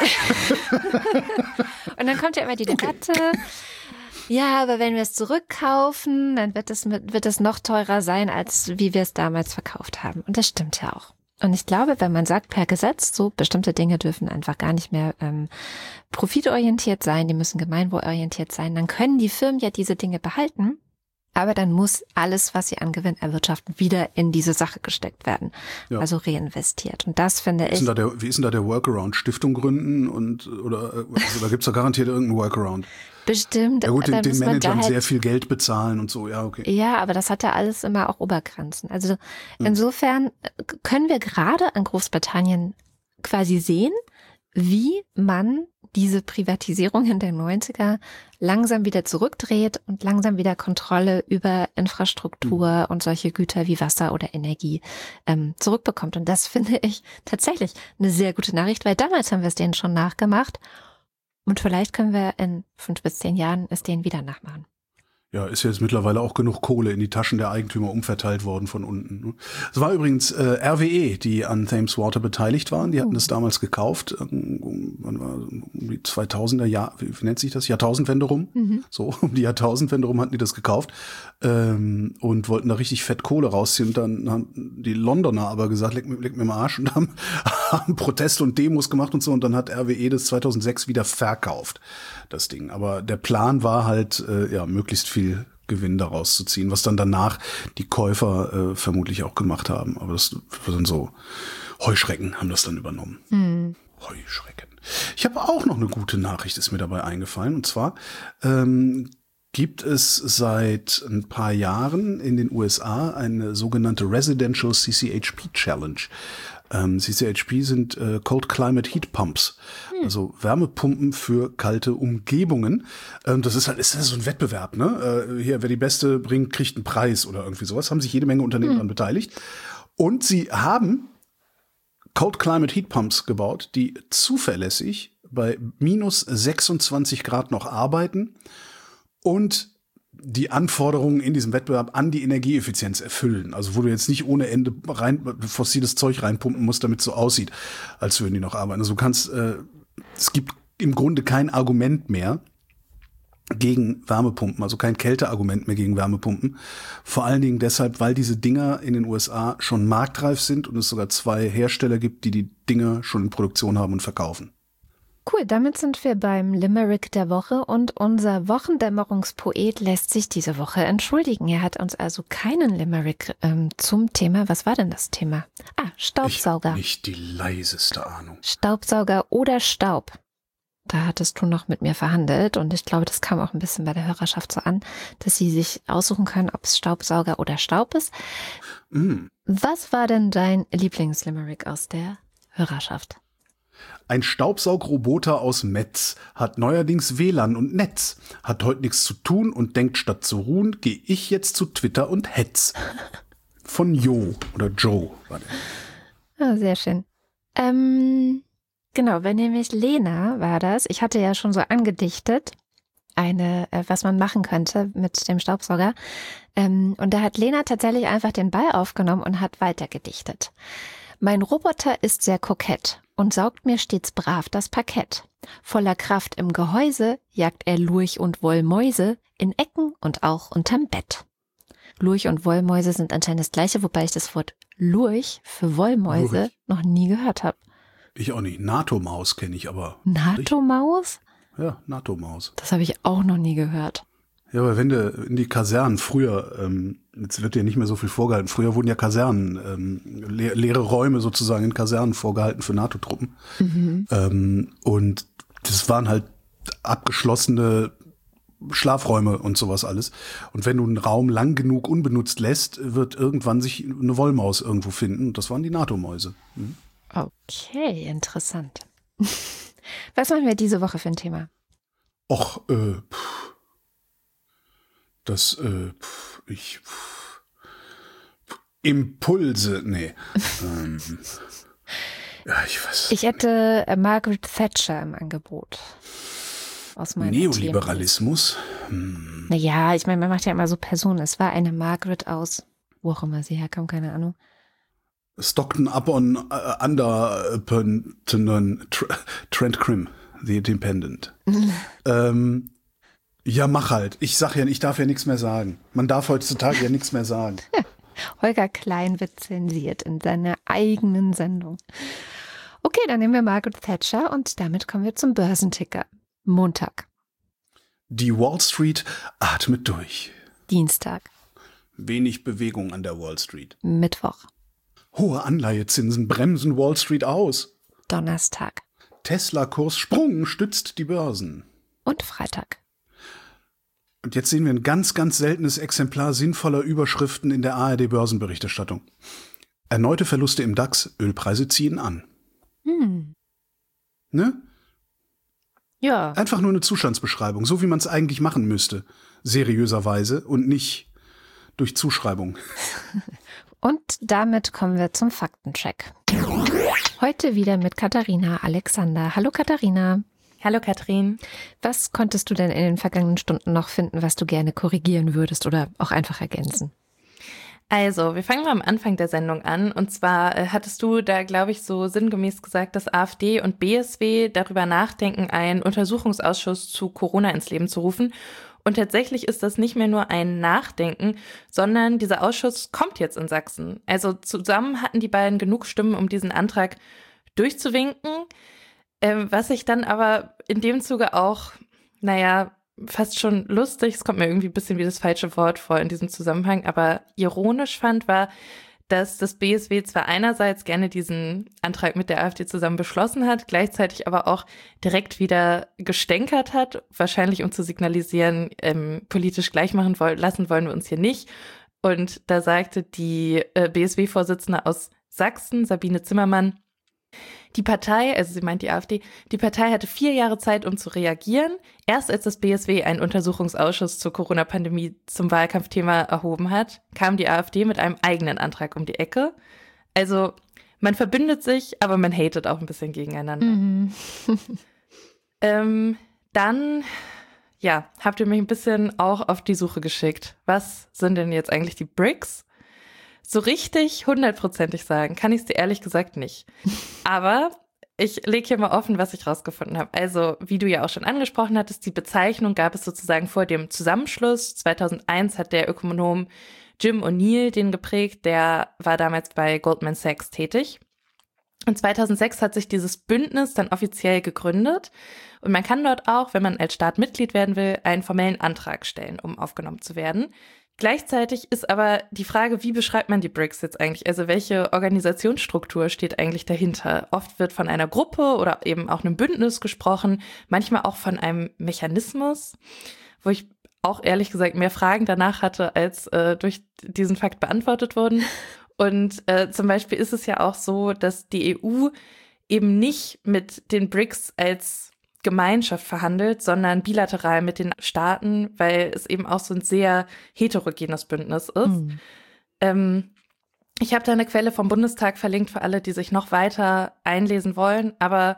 Und dann kommt ja immer die Debatte, ja, aber wenn wir es zurückkaufen, dann wird es noch teurer sein, als wie wir es damals verkauft haben. Und das stimmt ja auch. Und ich glaube, wenn man sagt per Gesetz, so bestimmte Dinge dürfen einfach gar nicht mehr profitorientiert sein, die müssen gemeinwohlorientiert sein, dann können die Firmen ja diese Dinge behalten. Aber dann muss alles, was sie an Gewinn erwirtschaften, wieder in diese Sache gesteckt werden. Ja. Also reinvestiert. Und das finde ich. Wie ist denn da der Workaround? Stiftung gründen oder gibt es da garantiert irgendeinen Workaround? Bestimmt. Ja gut, den Managern sehr viel Geld bezahlen und so, ja, okay. Ja, aber das hat ja alles immer auch Obergrenzen. Also insofern können wir gerade an Großbritannien quasi sehen, wie man diese Privatisierung in den 90er langsam wieder zurückdreht und langsam wieder Kontrolle über Infrastruktur und solche Güter wie Wasser oder Energie zurückbekommt. Und das finde ich tatsächlich eine sehr gute Nachricht, weil damals haben wir es denen schon nachgemacht und vielleicht können wir in 5 bis 10 Jahren es denen wieder nachmachen. Ja, ist jetzt mittlerweile auch genug Kohle in die Taschen der Eigentümer umverteilt worden von unten. Es war übrigens RWE, die an Thames Water beteiligt waren. Die hatten es damals gekauft, um die 2000er Jahr, wie nennt sich das? Jahrtausendwende rum. So, um die Jahrtausendwende rum hatten die das gekauft und wollten da richtig fett Kohle rausziehen. Und dann haben die Londoner aber gesagt, leck mir mal Arsch, und haben Proteste und Demos gemacht und so. Und dann hat RWE das 2006 wieder verkauft, das Ding. Aber der Plan war halt, möglichst viel Gewinn daraus zu ziehen, was dann danach die Käufer vermutlich auch gemacht haben. Aber das war dann so, Heuschrecken haben das dann übernommen. Heuschrecken. Ich habe auch noch eine gute Nachricht, ist mir dabei eingefallen. Und zwar gibt es seit ein paar Jahren in den USA eine sogenannte Residential CCHP Challenge. CCHP sind Cold Climate Heat Pumps, also Wärmepumpen für kalte Umgebungen. Das ist so ein Wettbewerb, ne? Hier, wer die beste bringt, kriegt einen Preis oder irgendwie sowas. Haben sich jede Menge Unternehmen daran beteiligt. Und sie haben Cold Climate Heat Pumps gebaut, die zuverlässig bei minus 26 Grad noch arbeiten und die Anforderungen in diesem Wettbewerb an die Energieeffizienz erfüllen. Also wo du jetzt nicht ohne Ende fossiles Zeug reinpumpen musst, damit es so aussieht, als würden die noch arbeiten. Also du kannst, es gibt im Grunde kein Argument mehr gegen Wärmepumpen, also kein Kälteargument mehr gegen Wärmepumpen. Vor allen Dingen deshalb, weil diese Dinger in den USA schon marktreif sind und es sogar 2 Hersteller gibt, die die Dinger schon in Produktion haben und verkaufen. Cool, damit sind wir beim Limerick der Woche und unser Wochendämmerungspoet lässt sich diese Woche entschuldigen. Er hat uns also keinen Limerick zum Thema. Was war denn das Thema? Staubsauger. Ich habe nicht die leiseste Ahnung. Staubsauger oder Staub. Da hattest du noch mit mir verhandelt und ich glaube, das kam auch ein bisschen bei der Hörerschaft so an, dass sie sich aussuchen können, ob es Staubsauger oder Staub ist. Was war denn dein Lieblingslimerick aus der Hörerschaft? Ein Staubsaugroboter aus Metz hat neuerdings WLAN und Netz, hat heute nichts zu tun und denkt, statt zu ruhen, gehe ich jetzt zu Twitter und hetz. Von Jo oder Joe war der. Sehr schön. Genau, wenn nämlich Lena war das. Ich hatte ja schon so angedichtet, was man machen könnte mit dem Staubsauger. Und da hat Lena tatsächlich einfach den Ball aufgenommen und hat weitergedichtet. Mein Roboter ist sehr kokett und saugt mir stets brav das Parkett. Voller Kraft im Gehäuse jagt er Lurch und Wollmäuse in Ecken und auch unterm Bett. Lurch und Wollmäuse sind anscheinend das gleiche, wobei ich das Wort Lurch für Wollmäuse noch nie gehört habe. Ich auch nicht. NATO-Maus kenne ich aber. NATO-Maus? Ja, NATO-Maus. Das habe ich auch noch nie gehört. Ja, aber wenn du in die Kasernen früher, jetzt wird dir nicht mehr so viel vorgehalten, früher wurden ja Kasernen, leere Räume sozusagen in Kasernen vorgehalten für NATO-Truppen. Und das waren halt abgeschlossene Schlafräume und sowas alles. Und wenn du einen Raum lang genug unbenutzt lässt, wird irgendwann sich eine Wollmaus irgendwo finden. Und das waren die NATO-Mäuse. Okay, interessant. Was machen wir diese Woche für ein Thema? Och, Impulse, nee. Ja, ich weiß. Ich hätte Margaret Thatcher im Angebot. Aus meinem Neoliberalismus? Naja, ich meine, man macht ja immer so Personen. Es war eine Margaret aus, wo auch immer sie herkam, keine Ahnung. Stockton-upon-Under Trent Crimm, The Independent. Ja, mach halt. Ich darf ja nichts mehr sagen. Man darf heutzutage ja nichts mehr sagen. Holger Klein wird zensiert in seiner eigenen Sendung. Okay, dann nehmen wir Margaret Thatcher und damit kommen wir zum Börsenticker. Montag. Die Wall Street atmet durch. Dienstag. Wenig Bewegung an der Wall Street. Mittwoch. Hohe Anleihezinsen bremsen Wall Street aus. Donnerstag. Tesla-Kurssprung stützt die Börsen. Und Freitag. Und jetzt sehen wir ein ganz, ganz seltenes Exemplar sinnvoller Überschriften in der ARD-Börsenberichterstattung. Erneute Verluste im DAX, Ölpreise ziehen an. Ne? Ja. Einfach nur eine Zustandsbeschreibung, so wie man es eigentlich machen müsste. Seriöserweise und nicht durch Zuschreibung. Und damit kommen wir zum Faktencheck. Heute wieder mit Katharina Alexander. Hallo Katharina. Hallo Katrin. Was konntest du denn in den vergangenen Stunden noch finden, was du gerne korrigieren würdest oder auch einfach ergänzen? Also, wir fangen mal am Anfang der Sendung an. Und zwar hattest du da, glaube ich, so sinngemäß gesagt, dass AfD und BSW darüber nachdenken, einen Untersuchungsausschuss zu Corona ins Leben zu rufen. Und tatsächlich ist das nicht mehr nur ein Nachdenken, sondern dieser Ausschuss kommt jetzt in Sachsen. Also zusammen hatten die beiden genug Stimmen, um diesen Antrag durchzuwinken. Was ich dann aber in dem Zuge auch, fast schon lustig, es kommt mir irgendwie ein bisschen wie das falsche Wort vor in diesem Zusammenhang, aber ironisch fand, war, dass das BSW zwar einerseits gerne diesen Antrag mit der AfD zusammen beschlossen hat, gleichzeitig aber auch direkt wieder gestänkert hat, wahrscheinlich um zu signalisieren, politisch gleich machen lassen wollen wir uns hier nicht. Und da sagte die BSW-Vorsitzende aus Sachsen, Sabine Zimmermann, die Partei, also sie meint die AfD, die Partei hatte 4 Jahre Zeit, um zu reagieren. Erst als das BSW einen Untersuchungsausschuss zur Corona-Pandemie zum Wahlkampfthema erhoben hat, kam die AfD mit einem eigenen Antrag um die Ecke. Also Man verbündet sich, aber man hatet auch ein bisschen gegeneinander. Dann, ja, habt ihr mich ein bisschen auch auf die Suche geschickt. Was sind denn jetzt eigentlich die BRICS? So richtig 100%ig sagen kann ich es dir ehrlich gesagt nicht. Aber ich lege hier mal offen, was ich rausgefunden habe. Also, wie du ja auch schon angesprochen hattest, die Bezeichnung gab es sozusagen vor dem Zusammenschluss. 2001 hat der Ökonom Jim O'Neill den geprägt. Der war damals bei Goldman Sachs tätig. Und 2006 hat sich dieses Bündnis dann offiziell gegründet. Und man kann dort auch, wenn man als Staat Mitglied werden will, einen formellen Antrag stellen, um aufgenommen zu werden. Gleichzeitig ist aber die Frage, wie beschreibt man die BRICS jetzt eigentlich? Also welche Organisationsstruktur steht eigentlich dahinter? Oft wird von einer Gruppe oder eben auch einem Bündnis gesprochen, manchmal auch von einem Mechanismus, wo ich auch ehrlich gesagt mehr Fragen danach hatte, als durch diesen Fakt beantwortet wurden. Und zum Beispiel ist es ja auch so, dass die EU eben nicht mit den BRICS als Gemeinschaft verhandelt, sondern bilateral mit den Staaten, weil es eben auch so ein sehr heterogenes Bündnis ist. Ich habe da eine Quelle vom Bundestag verlinkt für alle, die sich noch weiter einlesen wollen, aber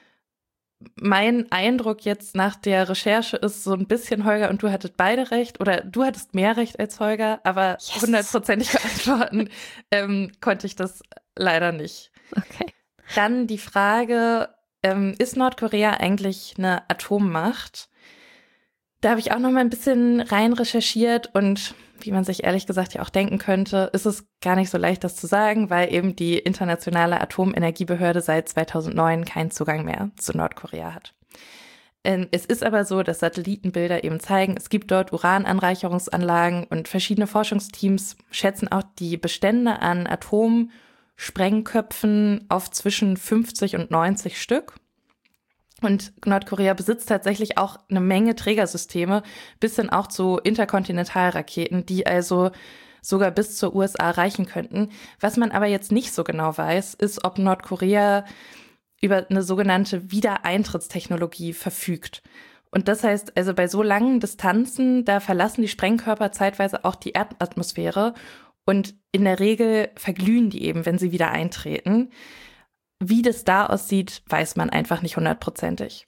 mein Eindruck jetzt nach der Recherche ist so ein bisschen, Holger, und du hattet beide recht, oder du hattest mehr recht als Holger, aber 100%ig beantworten konnte ich das leider nicht. Okay. Dann die Frage, ist Nordkorea eigentlich eine Atommacht? Da habe ich auch noch mal ein bisschen rein recherchiert und wie man sich ehrlich gesagt ja auch denken könnte, ist es gar nicht so leicht, das zu sagen, weil eben die Internationale Atomenergiebehörde seit 2009 keinen Zugang mehr zu Nordkorea hat. Es ist aber so, dass Satellitenbilder eben zeigen, es gibt dort Urananreicherungsanlagen und verschiedene Forschungsteams schätzen auch die Bestände an Atomsprengköpfen auf zwischen 50 und 90 Stück. Und Nordkorea besitzt tatsächlich auch eine Menge Trägersysteme, bis hin auch zu Interkontinentalraketen, die also sogar bis zur USA reichen könnten. Was man aber jetzt nicht so genau weiß, ist, ob Nordkorea über eine sogenannte Wiedereintrittstechnologie verfügt. Und das heißt, also bei so langen Distanzen, da verlassen die Sprengkörper zeitweise auch die Erdatmosphäre und in der Regel verglühen die eben, wenn sie wieder eintreten. Wie das da aussieht, weiß man einfach nicht 100%ig.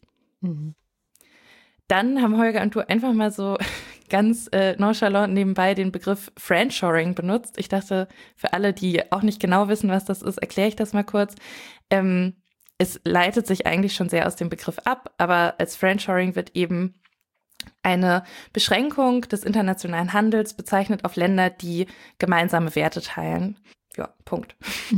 Dann haben Holger und du einfach mal so ganz nonchalant nebenbei den Begriff Friendshoring benutzt. Ich dachte, für alle, die auch nicht genau wissen, was das ist, erkläre ich das mal kurz. Es leitet sich eigentlich schon sehr aus dem Begriff ab, aber als Friendshoring wird eben eine Beschränkung des internationalen Handels bezeichnet auf Länder, die gemeinsame Werte teilen. Ja, Punkt.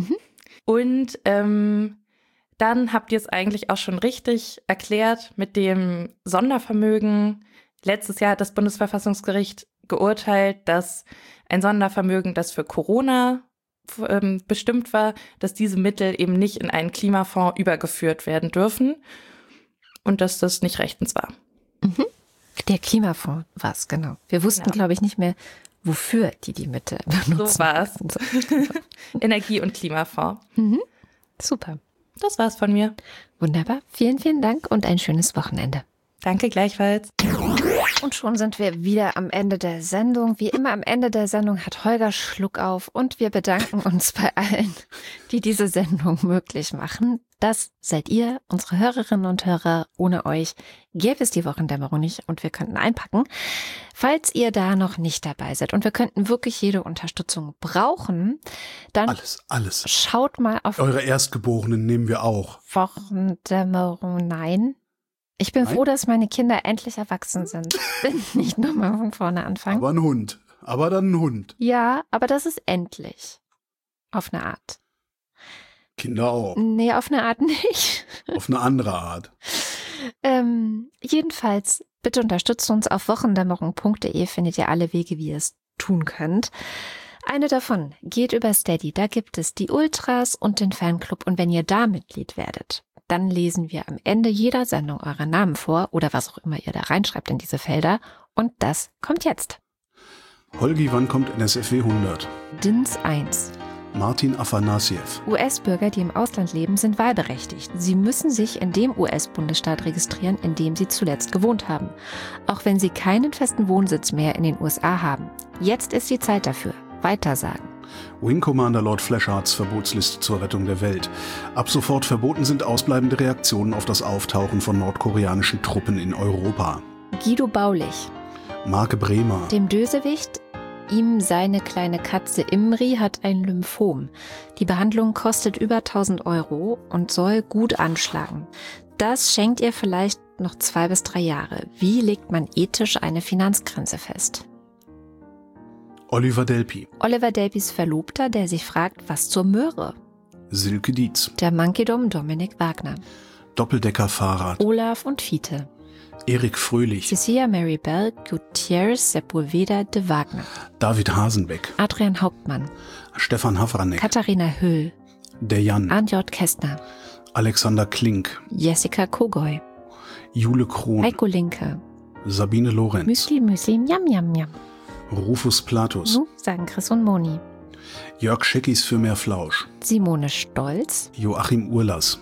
Und dann habt ihr es eigentlich auch schon richtig erklärt mit dem Sondervermögen. Letztes Jahr hat das Bundesverfassungsgericht geurteilt, dass ein Sondervermögen, das für Corona bestimmt war, dass diese Mittel eben nicht in einen Klimafonds übergeführt werden dürfen und dass das nicht rechtens war. Der Klimafonds war es, genau. Wir wussten, glaube ich, nicht mehr, wofür die Mittel benutzen. So war es. Energie- und Klimafonds. Super. Das war's von mir. Wunderbar. Vielen, vielen Dank und ein schönes Wochenende. Danke gleichfalls. Und schon sind wir wieder am Ende der Sendung. Wie immer am Ende der Sendung hat Holger Schluck auf und wir bedanken uns bei allen, die diese Sendung möglich machen. Das seid ihr, unsere Hörerinnen und Hörer. Ohne euch gäbe es die Wochendämmerung nicht und wir könnten einpacken. Falls ihr da noch nicht dabei seid und wir könnten wirklich jede Unterstützung brauchen, dann alles. Schaut mal auf Eure Erstgeborenen nehmen wir auch. Wochendämmerung. Nein. Ich bin froh, dass meine Kinder endlich erwachsen sind. Nicht nochmal von vorne anfangen. Aber ein Hund. Aber dann ein Hund. Ja, aber das ist endlich. Auf eine Art. Kinder auch. Nee, auf eine Art nicht. Auf eine andere Art. Jedenfalls, bitte unterstützt uns auf wochendämmerung.de, findet ihr alle Wege, wie ihr es tun könnt. Eine davon geht über Steady. Da gibt es die Ultras und den Fanclub. Und wenn ihr da Mitglied werdet, dann lesen wir am Ende jeder Sendung eure Namen vor oder was auch immer ihr da reinschreibt in diese Felder. Und das kommt jetzt. Holgi, wann kommt NSFW 100? DINS 1. Martin Afanassjew. US-Bürger, die im Ausland leben, sind wahlberechtigt. Sie müssen sich in dem US-Bundesstaat registrieren, in dem sie zuletzt gewohnt haben. Auch wenn sie keinen festen Wohnsitz mehr in den USA haben. Jetzt ist die Zeit dafür. Weitersagen. Wing Commander Lord Fleshards Verbotsliste zur Rettung der Welt. Ab sofort verboten sind ausbleibende Reaktionen auf das Auftauchen von nordkoreanischen Truppen in Europa. Guido Baulich. Marke Bremer. Dem Bösewicht, ihm seine kleine Katze Imri hat ein Lymphom. Die Behandlung kostet über 1.000 € und soll gut anschlagen. Das schenkt ihr vielleicht noch 2 bis 3 Jahre. Wie legt man ethisch eine Finanzgrenze fest? Oliver Delpy. Oliver Delpys Verlobter, der sich fragt, was zur Möhre? Silke Dietz. Der Monkeydom Dominik Wagner. Doppeldecker-Fahrrad. Olaf und Fiete. Erik Fröhlich. Cecilia Maribel Gutierrez Sepulveda de Wagner. David Hasenbeck. Adrian Hauptmann. Stefan Havranek. Katharina Höll. Der Jan. Arndt J. Kästner. Alexander Klink. Jessica Kogoy. Jule Krohn. Heiko Linke. Sabine Lorenz. Müsli, Müsli, Njam, Njam, Njam. Rufus Platus. So sagen Chris und Moni. Jörg Scheckis für mehr Flausch. Simone Stolz. Joachim Urlas.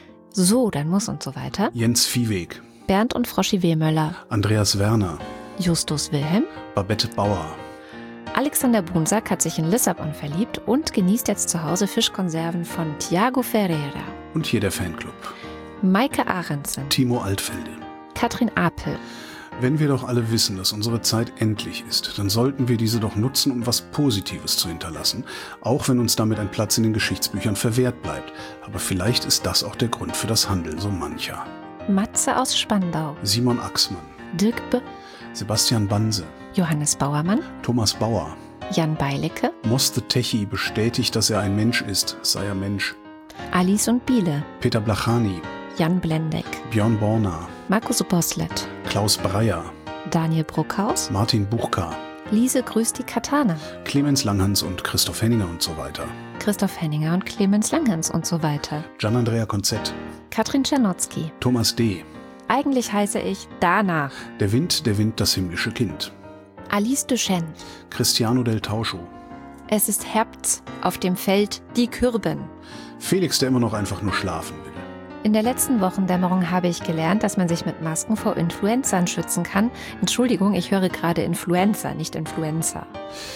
So, dann muss und so weiter. Jens Viehweg. Bernd und Froschi Wehmöller. Andreas Werner. Justus Wilhelm. Babette Bauer. Alexander Bunsack hat sich in Lissabon verliebt und genießt jetzt zu Hause Fischkonserven von Thiago Ferreira. Und hier der Fanclub. Maike Ahrendsen. Timo Altfelde. Katrin Apel. Wenn wir doch alle wissen, dass unsere Zeit endlich ist, dann sollten wir diese doch nutzen, um was Positives zu hinterlassen, auch wenn uns damit ein Platz in den Geschichtsbüchern verwehrt bleibt. Aber vielleicht ist das auch der Grund für das Handeln so mancher. Matze aus Spandau. Simon Axmann. Dirk B. Sebastian Banse. Johannes Bauermann. Thomas Bauer. Jan Beilecke. Moste Techi bestätigt, dass er ein Mensch ist, sei er Mensch. Alice und Biele. Peter Blachani. Jan Blendeck. Björn Borner. Markus Boslett. Klaus Breyer. Daniel Bruckhaus. Martin Buchka. Lise grüßt die Katana. Clemens Langhans und Christoph Henninger und so weiter. Christoph Henninger und Clemens Langhans und so weiter. Gian-Andrea Konzett. Katrin Czernotzki. Thomas D. Eigentlich heiße ich Dana. Der Wind, das himmlische Kind. Alice Duchenne. Cristiano del Tauscho. Es ist Herbst auf dem Feld die Kürben. Felix, der immer noch einfach nur schlafen will. In der letzten Wochendämmerung habe ich gelernt, dass man sich mit Masken vor Influenzern schützen kann. Entschuldigung, ich höre gerade Influencer, nicht Influencer.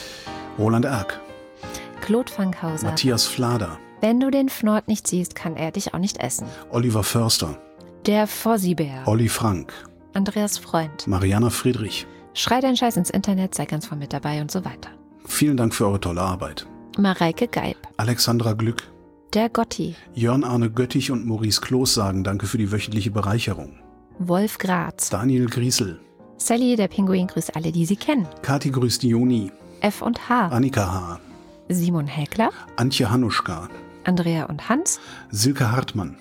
Roland Erck. Claude Fankhauser. Matthias Flader. Wenn du den Fnord nicht siehst, kann er dich auch nicht essen. Oliver Förster. Der Fossibär. Olli Frank. Andreas Freund. Mariana Friedrich. Schrei deinen Scheiß ins Internet, sei ganz vorne mit dabei und so weiter. Vielen Dank für eure tolle Arbeit. Mareike Geib. Alexandra Glück. Der Gotti. Jörn Arne Göttich und Maurice Kloß sagen Danke für die wöchentliche Bereicherung. Wolf Graz. Daniel Griesel. Sally, der Pinguin, grüßt alle, die sie kennen. Kathi grüßt Joni. F und H. Annika H. Simon Häkler. Antje Hanuschka. Andrea und Hans. Silke Hartmann.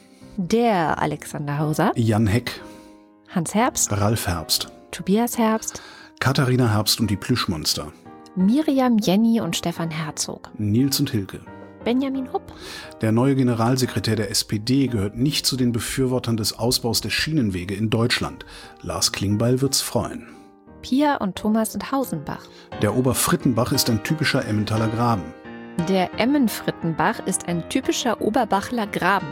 Der Alexander Hauser. Jan Heck. Hans Herbst. Ralf Herbst. Tobias Herbst. Katharina Herbst und die Plüschmonster. Miriam Jenny und Stefan Herzog. Nils und Hilke. Benjamin Hupp. Der neue Generalsekretär der SPD gehört nicht zu den Befürwortern des Ausbaus der Schienenwege in Deutschland. Lars Klingbeil wird's freuen. Pia und Thomas und Hausenbach. Der Oberfrittenbach ist ein typischer Emmentaler Graben. Der Emmenfrittenbach ist ein typischer Oberbachler Graben.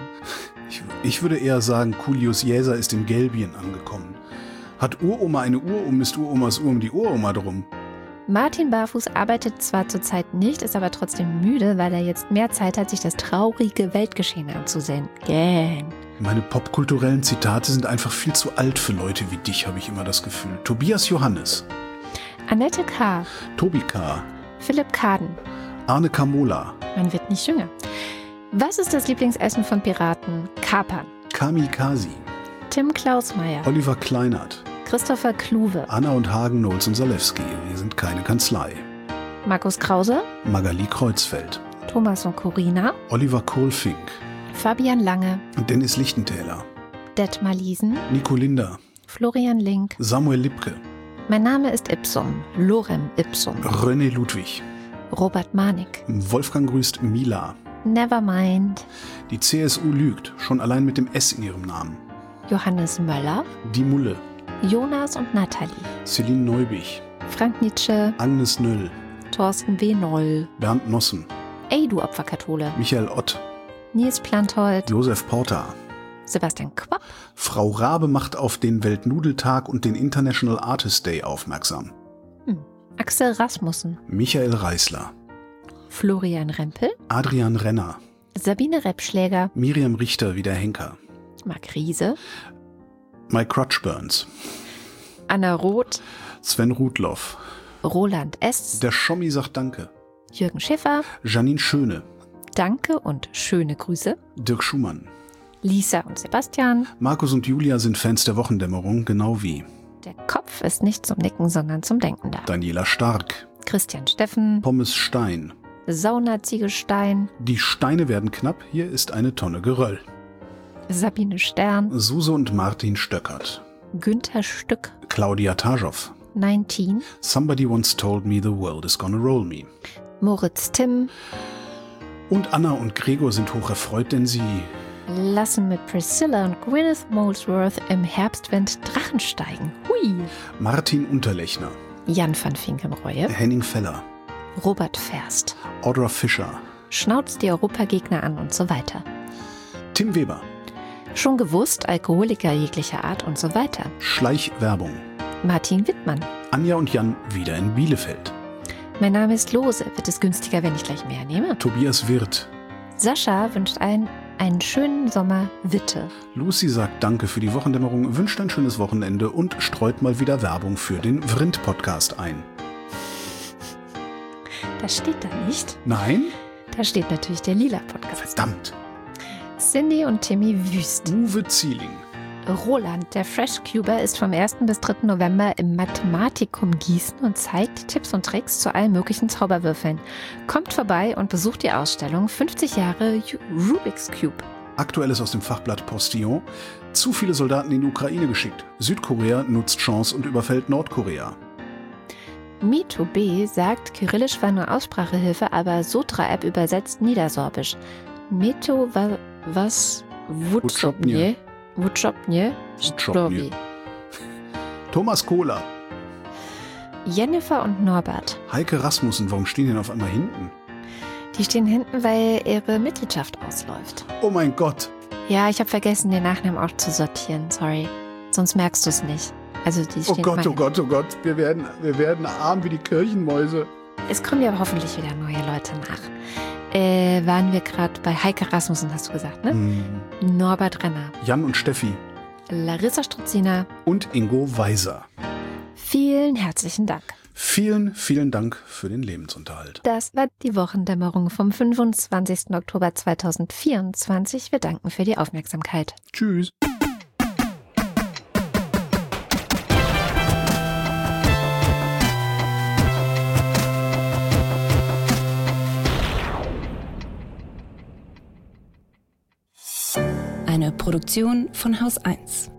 Ich würde eher sagen, Julius Jäser ist in Gelbien angekommen. Hat Uroma eine Uhr ist Uromas Uhr um die Uroma drum. Martin Barfuß arbeitet zwar zurzeit nicht, ist aber trotzdem müde, weil er jetzt mehr Zeit hat, sich das traurige Weltgeschehen anzusehen. Gähn. Meine popkulturellen Zitate sind einfach viel zu alt für Leute wie dich, habe ich immer das Gefühl. Tobias Johannes. Annette K. Tobi K. Philipp Kaden. Arne Kamola. Man wird nicht jünger. Was ist das Lieblingsessen von Piraten? Kapern. Kamikaze. Tim Klausmeier. Oliver Kleinert. Christopher Kluwe. Anna und Hagen, Knowles und Salewski. Wir sind keine Kanzlei. Markus Krause. Magali Kreuzfeld. Thomas und Corina. Oliver Kohlfink. Fabian Lange. Dennis Lichtentäler. Detmar Liesen. Nico Linder. Florian Link. Samuel Lipke. Mein Name ist Ipsum. Lorem Ipsum. René Ludwig. Robert Manik. Wolfgang grüßt Mila. Nevermind. Die CSU lügt, schon allein mit dem S in ihrem Namen. Johannes Möller. Die Mulle. Jonas und Nathalie. Celine Neubich. Frank Nietzsche. Agnes Nöll. Thorsten W. Noll. Bernd Nossen. Ey, du Opferkathole. Michael Ott. Nils Planthold. Josef Porter. Sebastian Quapp. Frau Rabe macht auf den Weltnudeltag und den International Artist Day aufmerksam. Axel Rasmussen. Michael Reißler. Florian Rempel, Adrian Renner, Sabine Repschläger, Miriam Richter wie der Henker, Marc Riese, Mike Crutchburns, Anna Roth, Sven Rudloff, Roland S., der Schommi sagt Danke, Jürgen Schäffer, Janine Schöne, Danke und schöne Grüße, Dirk Schumann. Lisa und Sebastian. Markus und Julia sind Fans der Wochendämmerung, genau wie Der Kopf ist nicht zum Nicken, sondern zum Denken da. Daniela Stark, Christian Steffen, Pommes Stein. Saunaziegelstein, Die Steine werden knapp, hier ist eine Tonne Geröll. Sabine Stern, Suse und Martin Stöckert, Günther Stück, Claudia Taschow, 19, Somebody once told me the world is gonna roll me. Moritz Timm, Und Anna und Gregor sind hoch erfreut, denn sie lassen mit Priscilla und Gwyneth Molesworth im Herbstwind Drachen steigen. Hui! Martin Unterlechner, Jan van Finkenreue, Henning Feller, Robert Ferst, Audra Fischer, schnauzt die Europagegner an und so weiter. Tim Weber, Schon gewusst, Alkoholiker jeglicher Art und so weiter. Schleichwerbung, Martin Wittmann. Anja und Jan wieder in Bielefeld, Mein Name ist Lose. Wird es günstiger, wenn ich gleich mehr nehme? Tobias Wirth, Sascha wünscht einen schönen Sommer Witte. Lucy sagt Danke für die Wochendämmerung, wünscht ein schönes Wochenende und streut mal wieder Werbung für den Vrind-Podcast ein. Das steht da nicht. Nein? Da steht natürlich der Lila-Podcast. Verdammt. Cindy und Timmy Wüst. Uwe Zieling, Roland, der Fresh-Cuber, ist vom 1. bis 3. November im Mathematikum Gießen und zeigt Tipps und Tricks zu allen möglichen Zauberwürfeln. Kommt vorbei und besucht die Ausstellung 50 Jahre Rubik's Cube. Aktuelles aus dem Fachblatt Postillon. Zu viele Soldaten in die Ukraine geschickt. Südkorea nutzt Chance und überfällt Nordkorea. Me2B sagt, Kyrillisch war nur Aussprachehilfe, aber Sotra-App übersetzt Niedersorbisch. Meto was Wutschopnie. Wutschopnie. Wutschopnie. Thomas Kohler, Jennifer und Norbert. Heike Rasmussen, warum stehen die denn auf einmal hinten? Die stehen hinten, weil ihre Mitgliedschaft ausläuft. Oh mein Gott. Ja, ich habe vergessen, den Nachnamen auch zu sortieren. Sorry. Sonst merkst du es nicht. Also die Oh stehen Gott, immer oh Gott, oh Gott. Wir werden arm wie die Kirchenmäuse. Es kommen ja hoffentlich wieder neue Leute nach. Waren wir gerade bei Heike Rasmussen, hast du gesagt, ne? Norbert Renner, Jan und Steffi Larissa Struzina. und Ingo Weiser. Vielen herzlichen Dank. Vielen, vielen Dank für den Lebensunterhalt. Das war die Wochendämmerung vom 25. Oktober 2024. Wir danken für die Aufmerksamkeit. Tschüss. Eine Produktion von Haus 1.